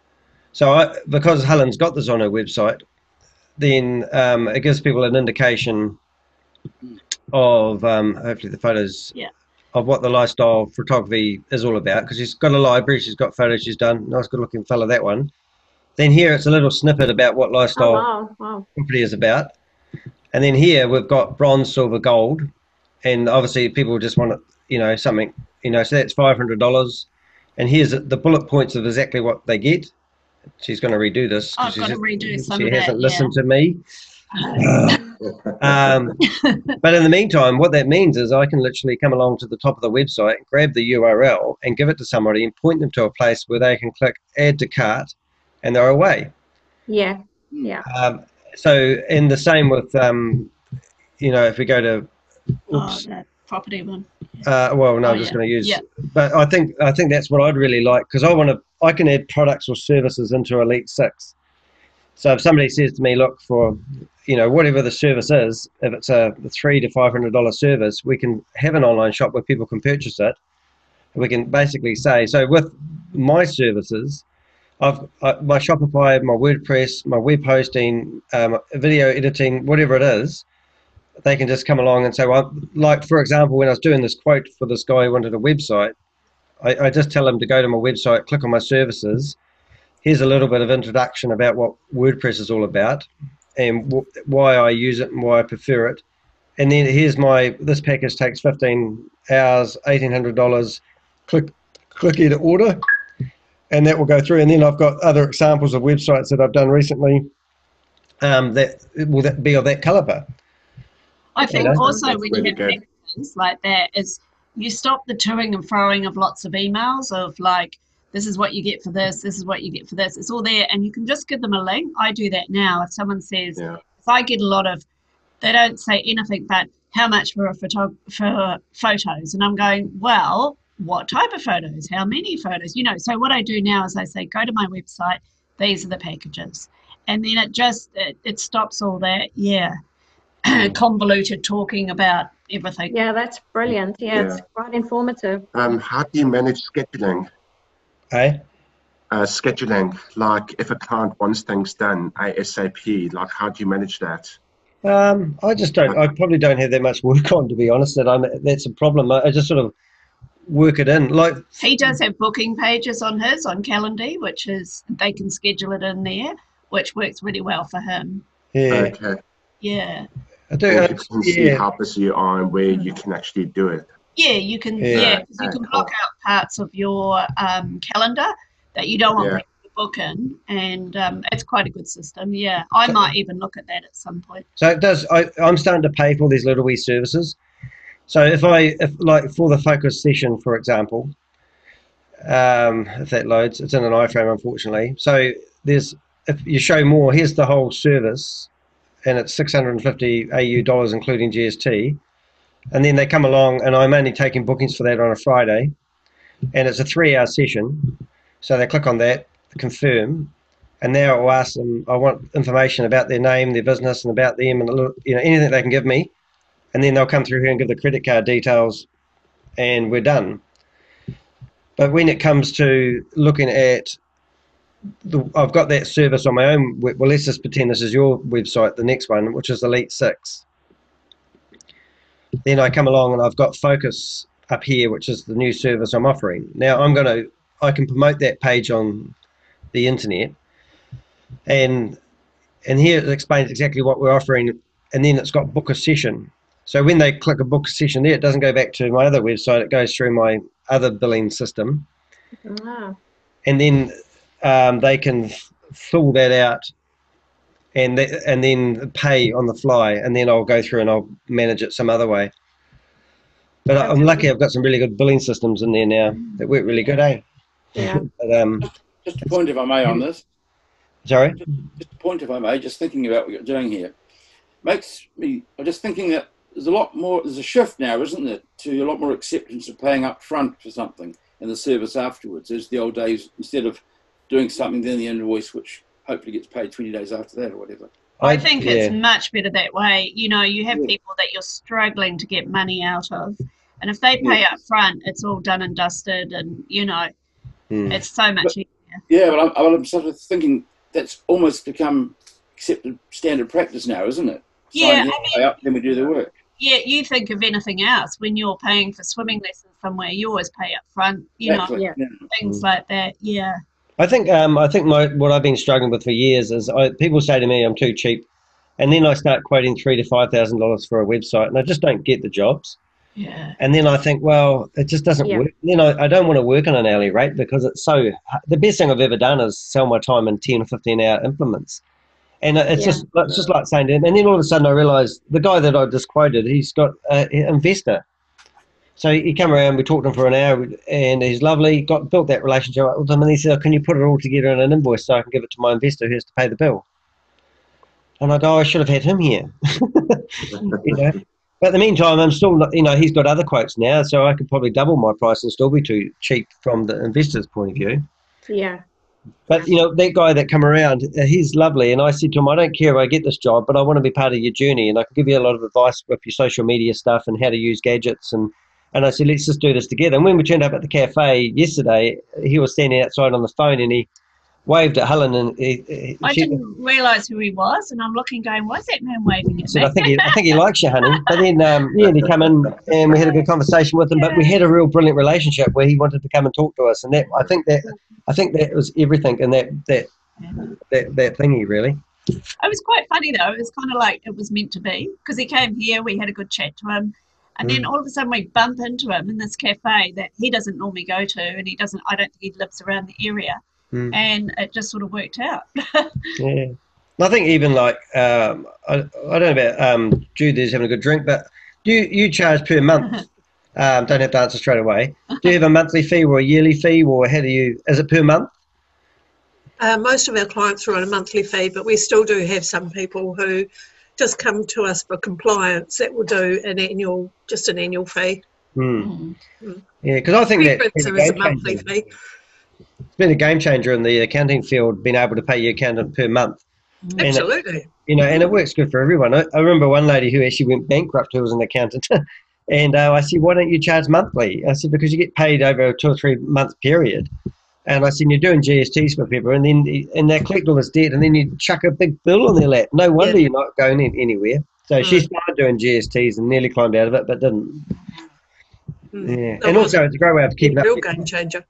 So I, because Helen's got this on her website, then um, it gives people an indication of um, hopefully the photos Yeah. of what the lifestyle photography is all about, because she's got a library, she's got photos she's done. Nice, good looking fella, that one. Then here it's a little snippet about what Oh, lifestyle wow. Wow. property is about. And then here we've got bronze, silver, gold. And obviously people just want, you know, something, you know, so that's five hundred dollars. And here's the bullet points of exactly what they get. She's going to redo this. 'cause I've she's got to just- redo some She of that. hasn't Yeah. listened to me. um, but in the meantime, what that means is I can literally come along to the top of the website, grab the U R L and give it to somebody and point them to a place where they can click add to cart and they're away. Yeah. Yeah. Um, so, and the same with, um, you know, if we go to, Oh, oops, that property one. uh, well, no, Oh, I'm just yeah. going to use, Yeah. but I think, I think that's what I'd really like, because I want to, I can add products or services into Elite Six. So if somebody says to me, look, for, you know, whatever the service is, if it's a three to five hundred dollar service, we can have an online shop where people can purchase it. We can basically say, so with my services, I've uh, my Shopify, my WordPress, my web hosting, um, video editing, whatever it is, they can just come along and say, well, like for example, when I was doing this quote for this guy who wanted a website, I, I just tell him to go to my website, click on my services. Here's a little bit of introduction about what WordPress is all about and w- why I use it and why I prefer it. And then here's my, this package takes fifteen hours, eighteen hundred dollars, click, click here to order, and that will go through. And then I've got other examples of websites that I've done recently um, that will that be of that caliber. I think know? also That's when really you have good. packages like that is you stop the toing and froing of lots of emails of like, this is what you get for this, this is what you get for this. It's all there, and you can just give them a link. I do that now. If someone says, Yeah. if I get a lot of, they don't say anything but how much for a photo for photos, and I'm going, well, what type of photos? How many photos? You know. So what I do now is I say, go to my website. These are the packages, and then it just it, it stops all that. Yeah. Convoluted talking about everything. Yeah, that's brilliant. Yeah, it's Yeah. quite informative. Um, how do you manage scheduling? Eh? Uh, scheduling, like if a client wants things done ASAP, like how do you manage that? Um, I just don't. I probably don't have that much work on, to be honest. That I'm. That's a problem. I, I just sort of work it in. Like He does have booking pages on his on Calendly, which is they can schedule it in there, which works really well for him. yeah. Okay. Yeah. I do. Or Uh, dependency yeah. hub is you on where you can actually do it. Yeah, you can. Yeah. Yeah, 'cause you can block out parts of your um, calendar that you don't want Yeah. people to book in, and um, it's quite a good system. Yeah, I So- might even look at that at some point. So it does. I, I'm starting to pay for these little wee services. So if I, if like for the focus session, for example, um, if that loads, it's in an iframe, unfortunately. So there's, if you show more, here's the whole service, and it's six hundred fifty A U dollars, including G S T. And then they come along, and I'm only taking bookings for that on a Friday, and it's a three-hour session. So they click on that, confirm, and now I'll ask them, I want information about their name, their business, and about them, and a little, you know, anything they can give me, and then they'll come through here and give the credit card details, and we're done. But when it comes to looking at, the, I've got that service on my own. Well, let's just pretend this is your website, the next one, which is Elite Six. Then I come along and I've got Focus up here, which is the new service I'm offering. Now I'm going to, I can promote that page on the internet, and and here it explains exactly what we're offering, and then it's got book a session. So when they click a book a session there, it doesn't go back to my other website, it goes through my other billing system, Ah. and then um, they can f- fill that out and th- and then pay on the fly, and then I'll go through and I'll manage it some other way. But I- I'm lucky I've got some really good billing systems in there now that work really good, eh? Yeah. But, um, Just a point, if I may, on this. sorry? Just a point, if I may, just thinking about what you're doing here. Makes me, I'm just thinking that there's a lot more, there's a shift now, isn't there, to a lot more acceptance of paying up front for something and the service afterwards. There's the old days, instead of doing something, then the invoice, which hopefully gets paid twenty days after that or whatever. I think yeah. it's much better that way. You know, you have Yeah. people that you're struggling to get money out of, and if they pay Yeah. up front, it's all done and dusted, and you know, Hmm. it's so much But- easier. Yeah, but I'm, I'm sort of thinking that's almost become accepted standard practice now, isn't it? Yeah, Sign I here, pay up, then we do the work. Yeah, you think of anything else when you're paying for swimming lessons somewhere, you always pay up front, you know, Exactly. Yeah. Yeah. things Mm. like that. Yeah. I think um, I think my what I've been struggling with for years is I, people say to me I'm too cheap, and then I start quoting three to five thousand dollars for a website, and I just don't get the jobs. Yeah. And then I think, well, it just doesn't Yeah. work. You know, I don't want to work on an hourly rate because it's so. The best thing I've ever done is sell my time in ten or fifteen hour implements, and it's Yeah. just it's just like saying to him. And then all of a sudden I realised the guy that I just quoted, he's got an investor. So he came around, we talked to him for an hour, and he's lovely. Got built that relationship up with him, and he said, oh, "Can you put it all together in an invoice so I can give it to my investor who has to pay the bill?" And I go, oh, "I should have had him here." You know. But in the meantime, I'm still not, you know, he's got other quotes now, so I could probably double my price and still be too cheap from the investor's point of view. Yeah. But, you know, that guy that come around, uh, he's lovely. And I said to him, I don't care if I get this job, but I want to be part of your journey. And I can give you a lot of advice with your social media stuff and how to use gadgets. And, and I said, let's just do this together. And when we turned up at the cafe yesterday, he was standing outside on the phone and he waved at Helen. And he, he, I she didn't realise who he was, and I'm looking going, why is that man waving at said, me? I think he, I think he likes you, honey. But then, um, yeah, he come in and we had a good conversation with him. But we had a real brilliant relationship where he wanted to come and talk to us, and that I think that I think that was everything in that that that that thingy really. It was quite funny though. It was kind of like it was meant to be because he came here, we had a good chat to him, and then Mm. all of a sudden we bump into him in this cafe that he doesn't normally go to, and he doesn't. I don't think he lives around the area, Mm. and it just sort of worked out. Yeah. I think even like um, I, I don't know about um, Jude is having a good drink, but do you, you charge per month? Um, don't have to answer straight away. Do you have a monthly fee or a yearly fee, or how do you? Is it per month? Uh, most of our clients are on a monthly fee, but we still do have some people who just come to us for compliance that will do an annual, just an annual fee. Hmm. Mm. Yeah, because I think that Preference it's is a a monthly fee. It's been a game changer in the accounting field, being able to pay your accountant per month. And it- Absolutely. you know, and it works good for everyone. I, I remember one lady who actually went bankrupt who was an accountant. And uh, I said, why don't you charge monthly? I said, because you get paid over a two or three month period. And I said, you're doing G S Ts for people, and then and they collect all this debt, and then you chuck a big bill on their lap. No wonder Yeah. you're not going in anywhere. So she started doing G S Ts and nearly climbed out of it, but didn't. Mm. Yeah, That and was also it's a great way of keeping a up. real game changer.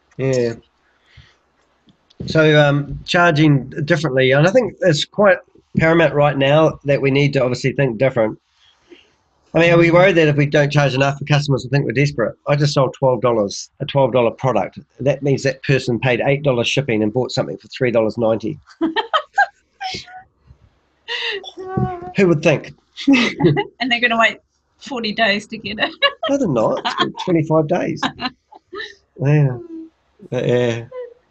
Yeah. So um, charging differently, and I think it's quite paramount right now that we need to obviously think different. I mean, are we worried that if we don't charge enough for customers will think we're desperate? I just sold twelve dollars, a twelve dollar product. That means that person paid eight dollars shipping and bought something for three dollars ninety. Who would think? And they're going to wait forty days to get it. No, they're not. It's been twenty-five days. Yeah. But, yeah.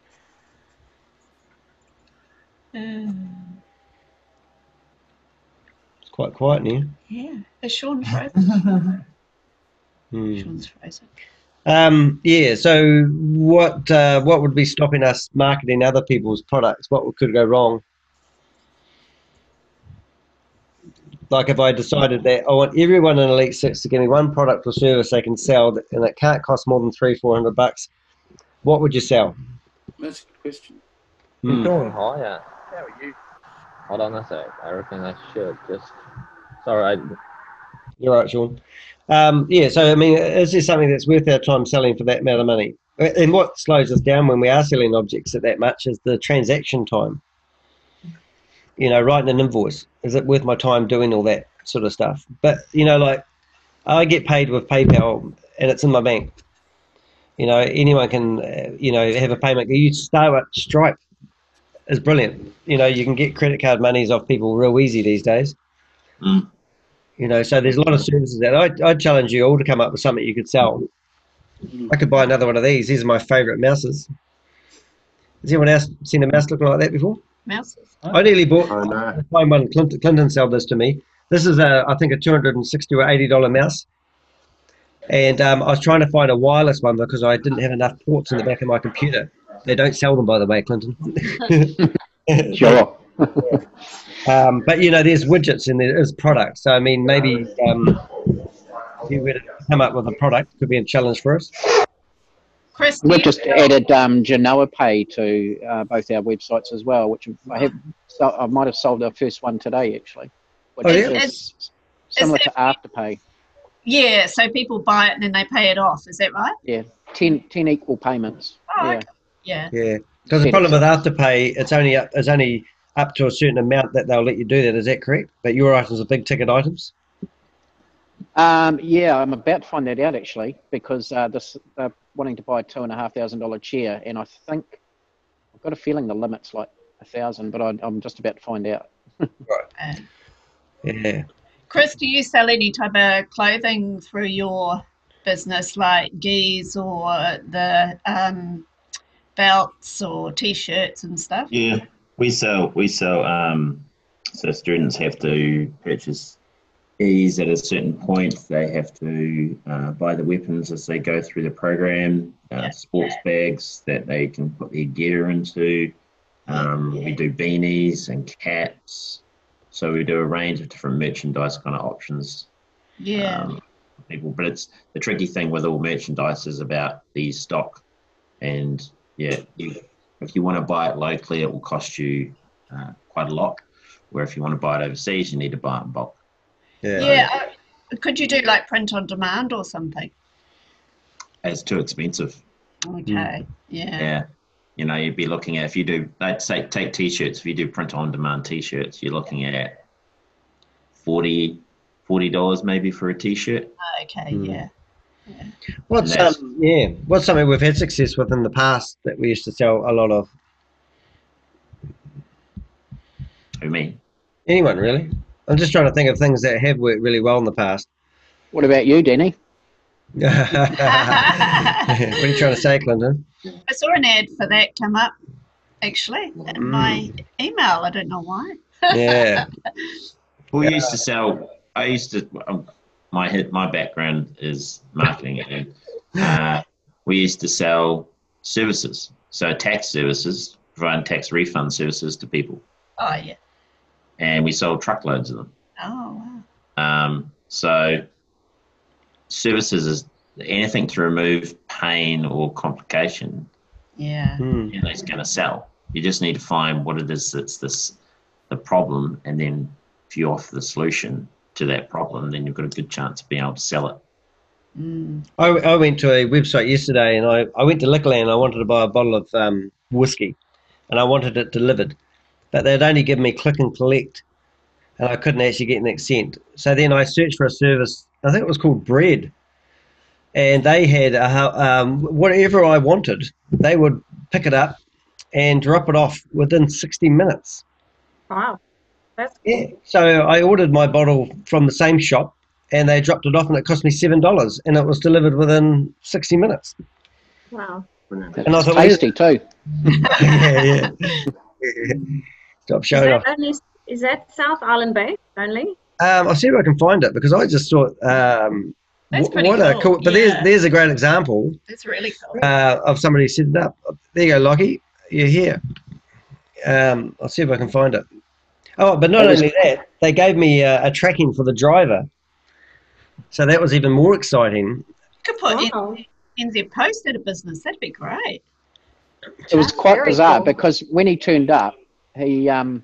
It's quite quiet in here. Yeah. Is Sean frozen? Hmm. Sean's frozen. Um, yeah, so what uh, what would be stopping us marketing other people's products? What could go wrong? Like if I decided that I want everyone in Elite Six to give me one product or service they can sell and it can't cost more than three, four hundred bucks, what would you sell? That's a good question. Hmm. Doing higher. How are you? Hold on a sec. I reckon I should just. Sorry. I... You're right, Sean. Um, yeah, so I mean, is there something that's worth our time selling for that amount of money? And what slows us down when we are selling objects at that much is the transaction time. You know, writing an invoice. Is it worth my time doing all that sort of stuff? But, you know, like, I get paid with PayPal and it's in my bank. You know, anyone can, uh, you know, have a payment. You start Stripe is brilliant. You know, you can get credit card monies off people real easy these days. Mm. You know, so there's a lot of services that I I challenge you all to come up with something you could sell. I could buy another one of these. These are my favourite mouses. Has anyone else seen a mouse looking like that before? Mouses. I nearly bought Oh, no. find one. Clinton, Clinton sold this to me. This is a I think a two hundred and sixty or eighty dollar mouse, and um, I was trying to find a wireless one because I didn't have enough ports in the back of my computer. They don't sell them, by the way, Clinton. Sure. Um, but you know, there's widgets and there is products. So I mean, maybe um, if you were to come up with a product, could be a challenge for us. Chris, We've just added um, Genoa Pay to uh, both our websites as well, which I have. So I might have sold our first one today, actually. Which Oh, yeah? is Is- similar is to Afterpay. yeah, so people buy it and then they pay it off. Is that right? Yeah, ten, ten equal payments. Oh, yeah. okay. Yeah. Yeah, because the problem with Afterpay, it's only up, it's only up to a certain amount that they'll let you do that. Is that correct? But your items are big ticket items. Um, yeah, I'm about to find that out actually because uh, this they're wanting to buy a two and a half thousand dollar chair, and I think I've got a feeling the limit's like a thousand, but I, I'm just about to find out. Uh, Yeah. Chris, do you sell any type of clothing through your business, like geese or the um, belts or t-shirts and stuff? Yeah, we sell. We sell. Um, so students have to purchase these at a certain point. They have to uh, buy the weapons as they go through the program. Uh, Yeah. Sports bags that they can put their gear into. Um, we do beanies and caps. So we do a range of different merchandise kind of options. Yeah. Um, for people, but it's the tricky thing with all merchandise is about the stock, and yeah, you, if you want to buy it locally, it will cost you uh, quite a lot. Where if you want to buy it overseas, you need to buy it in bulk. Yeah. Yeah. uh, Could you do like print on demand or something? It's too expensive. Okay. Yeah. Yeah, you know, you'd be looking at if you do, let's say, take t-shirts. If you do print on demand t-shirts, you're looking at forty dollars maybe for a t-shirt. Okay. Mm. Yeah. What's And that's- um yeah? What's something we've had success with in the past that we used to sell a lot of? Who me? Anyone really? I'm just trying to think of things that have worked really well in the past. What about you, Danny? What are you trying to say, Clinton? I saw an ad for that come up actually in my email. I don't know why. Yeah. We used to sell. I used to. Um, my hit. My background is marketing, and uh, we used to sell services. So tax services, providing tax refund services to people, Oh yeah. and we sold truckloads of them. Oh wow. Um, so services is anything to remove pain or complication. Yeah. Hmm. You know, it's going to sell. You just need to find what it is that's this the problem, and then if you offer the solution to that problem, then you've got a good chance of being able to sell it. Mm. I, I went to a website yesterday and I, I went to Liquorland and I wanted to buy a bottle of um, whiskey and I wanted it delivered. But they'd only given me click and collect and I couldn't actually get an accent. So then I searched for a service, I think it was called Bread, and they had a, um, whatever I wanted, they would pick it up and drop it off within sixty minutes. Wow. That's Yeah. So I ordered my bottle from the same shop, and they dropped it off, and it cost me seven dollars, and it was delivered within sixty minutes. Wow. And I It's thought, tasty too. yeah, yeah. Stop Is showing that, off. only, is that South Island based only? Um, I'll see if I can find it, because I just thought, um, That's wh- pretty what a cool, cool. But yeah. there's there's a great example That's really cool. uh, of somebody set it up. There you go, Lockie. You're here. Um, I'll see if I can find it. Oh, but not That was- only that, they gave me a, a tracking for the driver. So that was even more exciting. You could put Wow. N- N Z Post at a business. That'd be great. It was That's quite very bizarre cool. because when he turned up, he um,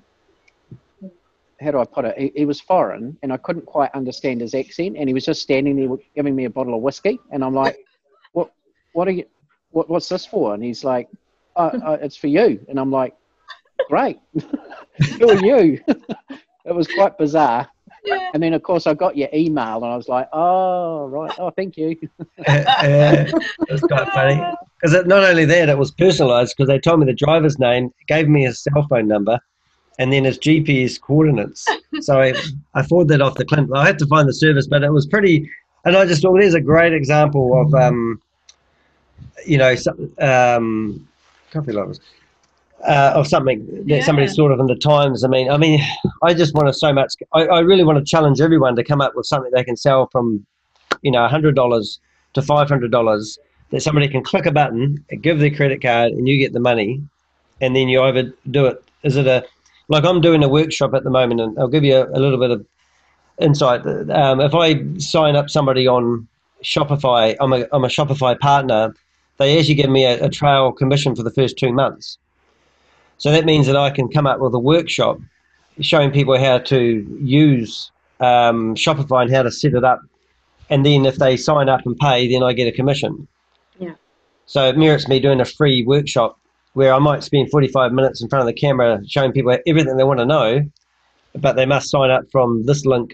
how do I put it? He, he was foreign, and I couldn't quite understand his accent. And he was just standing there giving me a bottle of whiskey, and I'm like, "What? What are you? What, what's this for?" And he's like, oh, uh, "It's for you." And I'm like, "Great, who are you?" It was quite bizarre. Yeah. And then, of course, I got your email, and I was like, "Oh, right. Oh, thank you." uh, it was quite funny. Because not only that, it was personalised, because they told me the driver's name, gave me his cell phone number, and then his G P S coordinates. So I, I forwarded that off the Clint. I had to find the service, but it was pretty, and I just thought, there's a great example of, um, you know, some, um, coffee lovers, uh, of something that Yeah. somebody's sort of in the times. I mean, I mean, I just want to so much, I, I really want to challenge everyone to come up with something they can sell from, you know, one hundred dollars to five hundred dollars, that somebody can click a button, give their credit card, and you get the money, and then you either do it. Is it a, like I'm doing a workshop at the moment, and I'll give you a, a little bit of insight. Um, if I sign up somebody on Shopify, I'm a, I'm a Shopify partner, they actually give me a, a trail commission for the first two months. So that means that I can come up with a workshop showing people how to use um, Shopify and how to set it up. And then if they sign up and pay, then I get a commission. Yeah. So it merits me doing a free workshop where I might spend forty-five minutes in front of the camera showing people everything they want to know, but they must sign up from this link,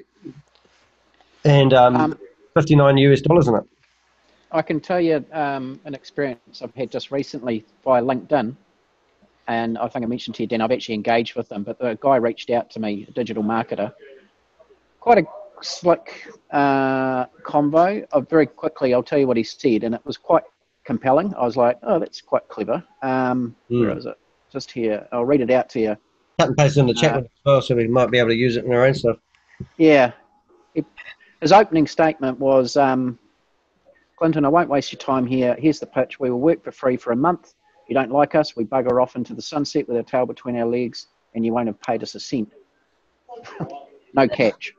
and um, Um, fifty-nine U S dollars in it. I can tell you um, an experience I've had just recently via LinkedIn, and I think I mentioned to you, Dan, I've actually engaged with them, but the guy reached out to me, a digital marketer, quite a slick uh, convo. Uh, very quickly, I'll tell you what he said, and it was quite compelling. I was like, oh, that's quite clever. Um, Mm. Where is it? Just here. I'll read it out to you. Cut and paste in the chat Uh, as well, so we might be able to use it in our own stuff. Yeah. It, his opening statement was, um, Clinton, I won't waste your time here. Here's the pitch. We will work for free for a month. If you don't like us, we bugger off into the sunset with our tail between our legs, and you won't have paid us a cent. No catch.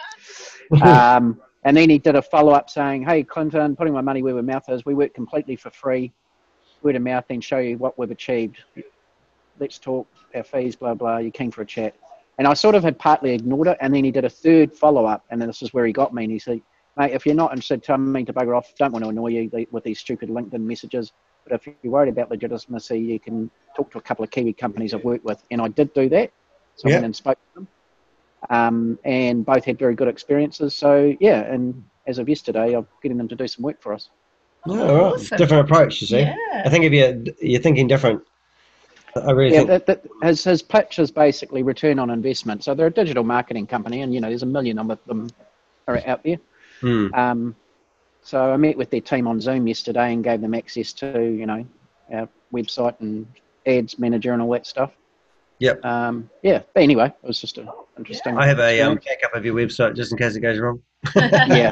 um, and then he did a follow-up saying, hey, Clinton, putting my money where my mouth is, we work completely for free. Word of mouth, then show you what we've achieved. Let's talk, our fees, blah, blah. You're keen for a chat. And I sort of had partly ignored it, and then he did a third follow-up, and then this is where he got me. And he said, mate, if you're not interested, tell me to bugger off. Don't want to annoy you with these stupid LinkedIn messages. But if you're worried about legitimacy, you can talk to a couple of Kiwi companies I've worked with. And I did do that. So I Yeah. went and spoke to them. Um, and both had very good experiences. So, yeah, and as of yesterday, I'm getting them to do some work for us. Yeah, all right. Awesome. Different approach, you see. Yeah. I think if you're, you're thinking different, I really Yeah, think. that, that, his, his pitch is basically return on investment. So they're a digital marketing company, and, you know, there's a million of them are out there. Hmm. Um, so I met with their team on Zoom yesterday and gave them access to, you know, our website and ads manager and all that stuff. Yep. Um, yeah, but anyway, it was just an interesting I have a um, experience. backup of your website just in case it goes wrong. Yeah.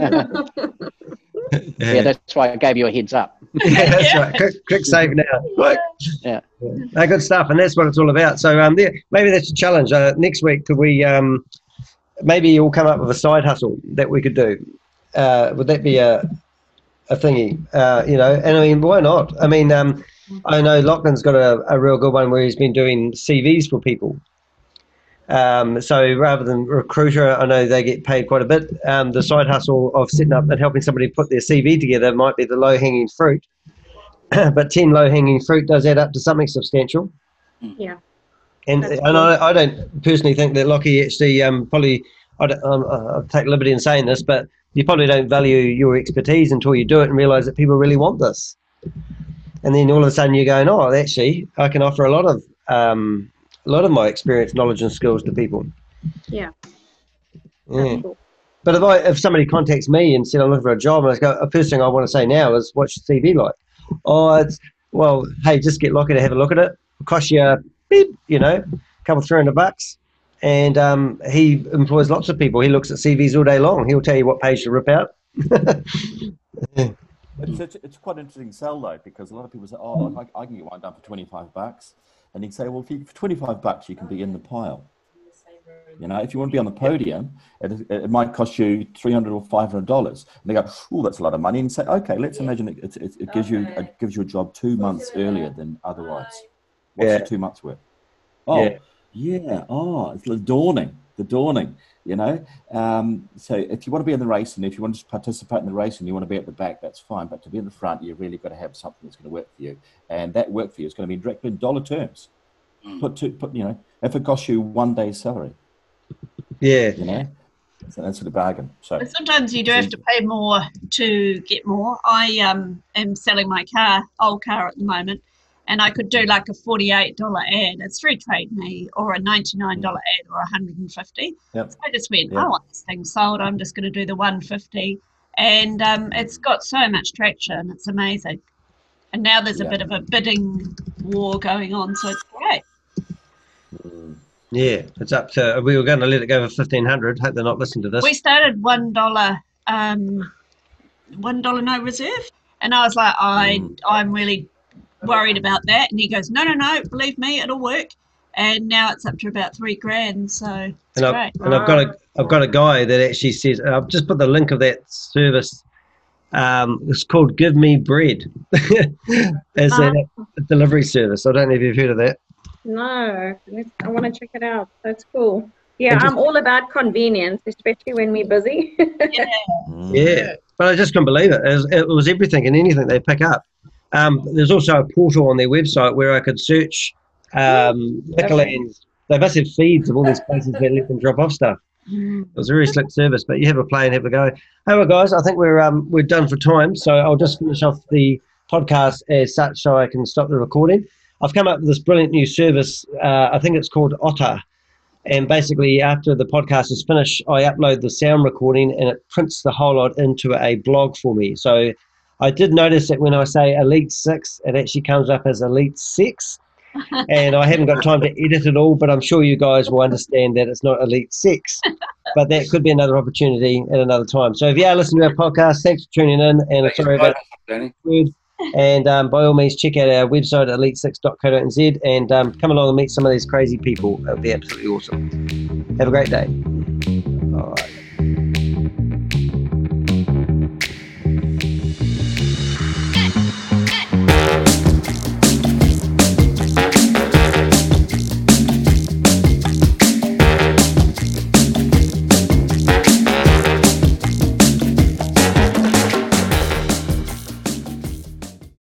Yeah, that's why I gave you a heads up. Yeah, that's right. Quick, quick save now. Quick. Yeah. No, good stuff, and that's what it's all about. So um, there, maybe that's a challenge. Uh, next week, could we um, maybe you'll come up with a side hustle that we could do? Uh, would that be a a thingy? Uh, you know, and I mean, why not? I mean, um, I know Lachlan's got a, a real good one where he's been doing C Vs for people. Um, so rather than recruiter, I know they get paid quite a bit. Um, the side hustle of setting up and helping somebody put their C V together might be the low-hanging fruit. But ten low-hanging fruit does add up to something substantial. Yeah. And That's and I, I don't personally think that Lockie actually um, probably, I don't, um, I'll take liberty in saying this, but you probably don't value your expertise until you do it and realise that people really want this. And then all of a sudden you're going, oh, actually, I can offer a lot of um, a lot of my experience, knowledge and skills to people. Yeah. Yeah. Cool. But if I if somebody contacts me and said I'm looking for a job, and I go, the first thing I want to say now is, what's your C V like? Oh, it's, well, hey, just get Lockie to have a look at it. It'll cost you a beep, you know, a couple, three hundred bucks. And um, he employs lots of people. He looks at C Vs all day long. He'll tell you what page to rip out. it's, it's, it's quite an interesting sell, though, because a lot of people say, oh, I, I can get one done for twenty-five bucks. And you say, well, if you, for twenty-five bucks, you can be in the pile. You know, if you want to be on the podium, it, it might cost you three hundred or five hundred dollars. And they go, oh, that's a lot of money. And say, okay, let's imagine it, it, it, it gives you it gives you a job two months earlier than otherwise. What's Yeah. the two months worth? Oh, Yeah. yeah. Oh, it's the dawning, the dawning, you know. Um, so if you want to be in the race and if you want to participate in the race and you want to be at the back, that's fine. But to be in the front, you've really got to have something that's going to work for you. And that work for you is going to be directly in dollar terms. Put two, put, you know, if it costs you one day's salary. Yeah. You know, so that's the bargain. So But sometimes you do have to pay more to get more. I um, am selling my car, old car at the moment, and I could do like a forty-eight dollar ad. It's through Trade Me, or a ninety-nine dollar ad, or one hundred fifty. Yep. So I just went, Yep. I want this thing sold. I'm just going to do the one fifty. And um, it's got so much traction. It's amazing. And now there's a Yeah. bit of a bidding war going on, so it's great. Yeah, it's up to, we were going to let it go for fifteen hundred. Hope they're not listening to this. We started one dollar, um, one dollar no reserve, and I was like, I, I'm really worried about that. And he goes, no, no, no, believe me, it'll work. And now it's up to about three grand, so it's and I've, great. and I've got a I've got a guy that actually says, I've just put the link of that service. Um, it's called Give Me Bread. It's Ah. a, a delivery service. I don't know if you've heard of that. No, let's, I want to check it out. That's cool. Yeah, And just- I'm all about convenience, especially when we're busy. Yeah. Yeah, but I just couldn't believe it. It was, it was everything and anything they pick up. Um, there's also a portal on their website where I could search um, Liquorlands. They must have feeds of all these places that let them drop off stuff. It was a very slick service, but you have a play and have a go. Hey, well, guys, I think we're um, we're done for time, so I'll just finish off the podcast as such so I can stop the recording. I've come up with this brilliant new service. Uh, I think it's called Otter. And basically, after the podcast is finished, I upload the sound recording and it prints the whole lot into a blog for me. So I did notice that when I say Elite Six, it actually comes up as Elite Six. And I haven't got time to edit it all, but I'm sure you guys will understand that it's not Elite Six. But that could be another opportunity at another time. So if you are listening to our podcast, thanks for tuning in. And sorry about Danny. the And um, by all means, check out our website at elite six dot co dot n z and um, come along and meet some of these crazy people. That would be absolutely awesome. Have a great day.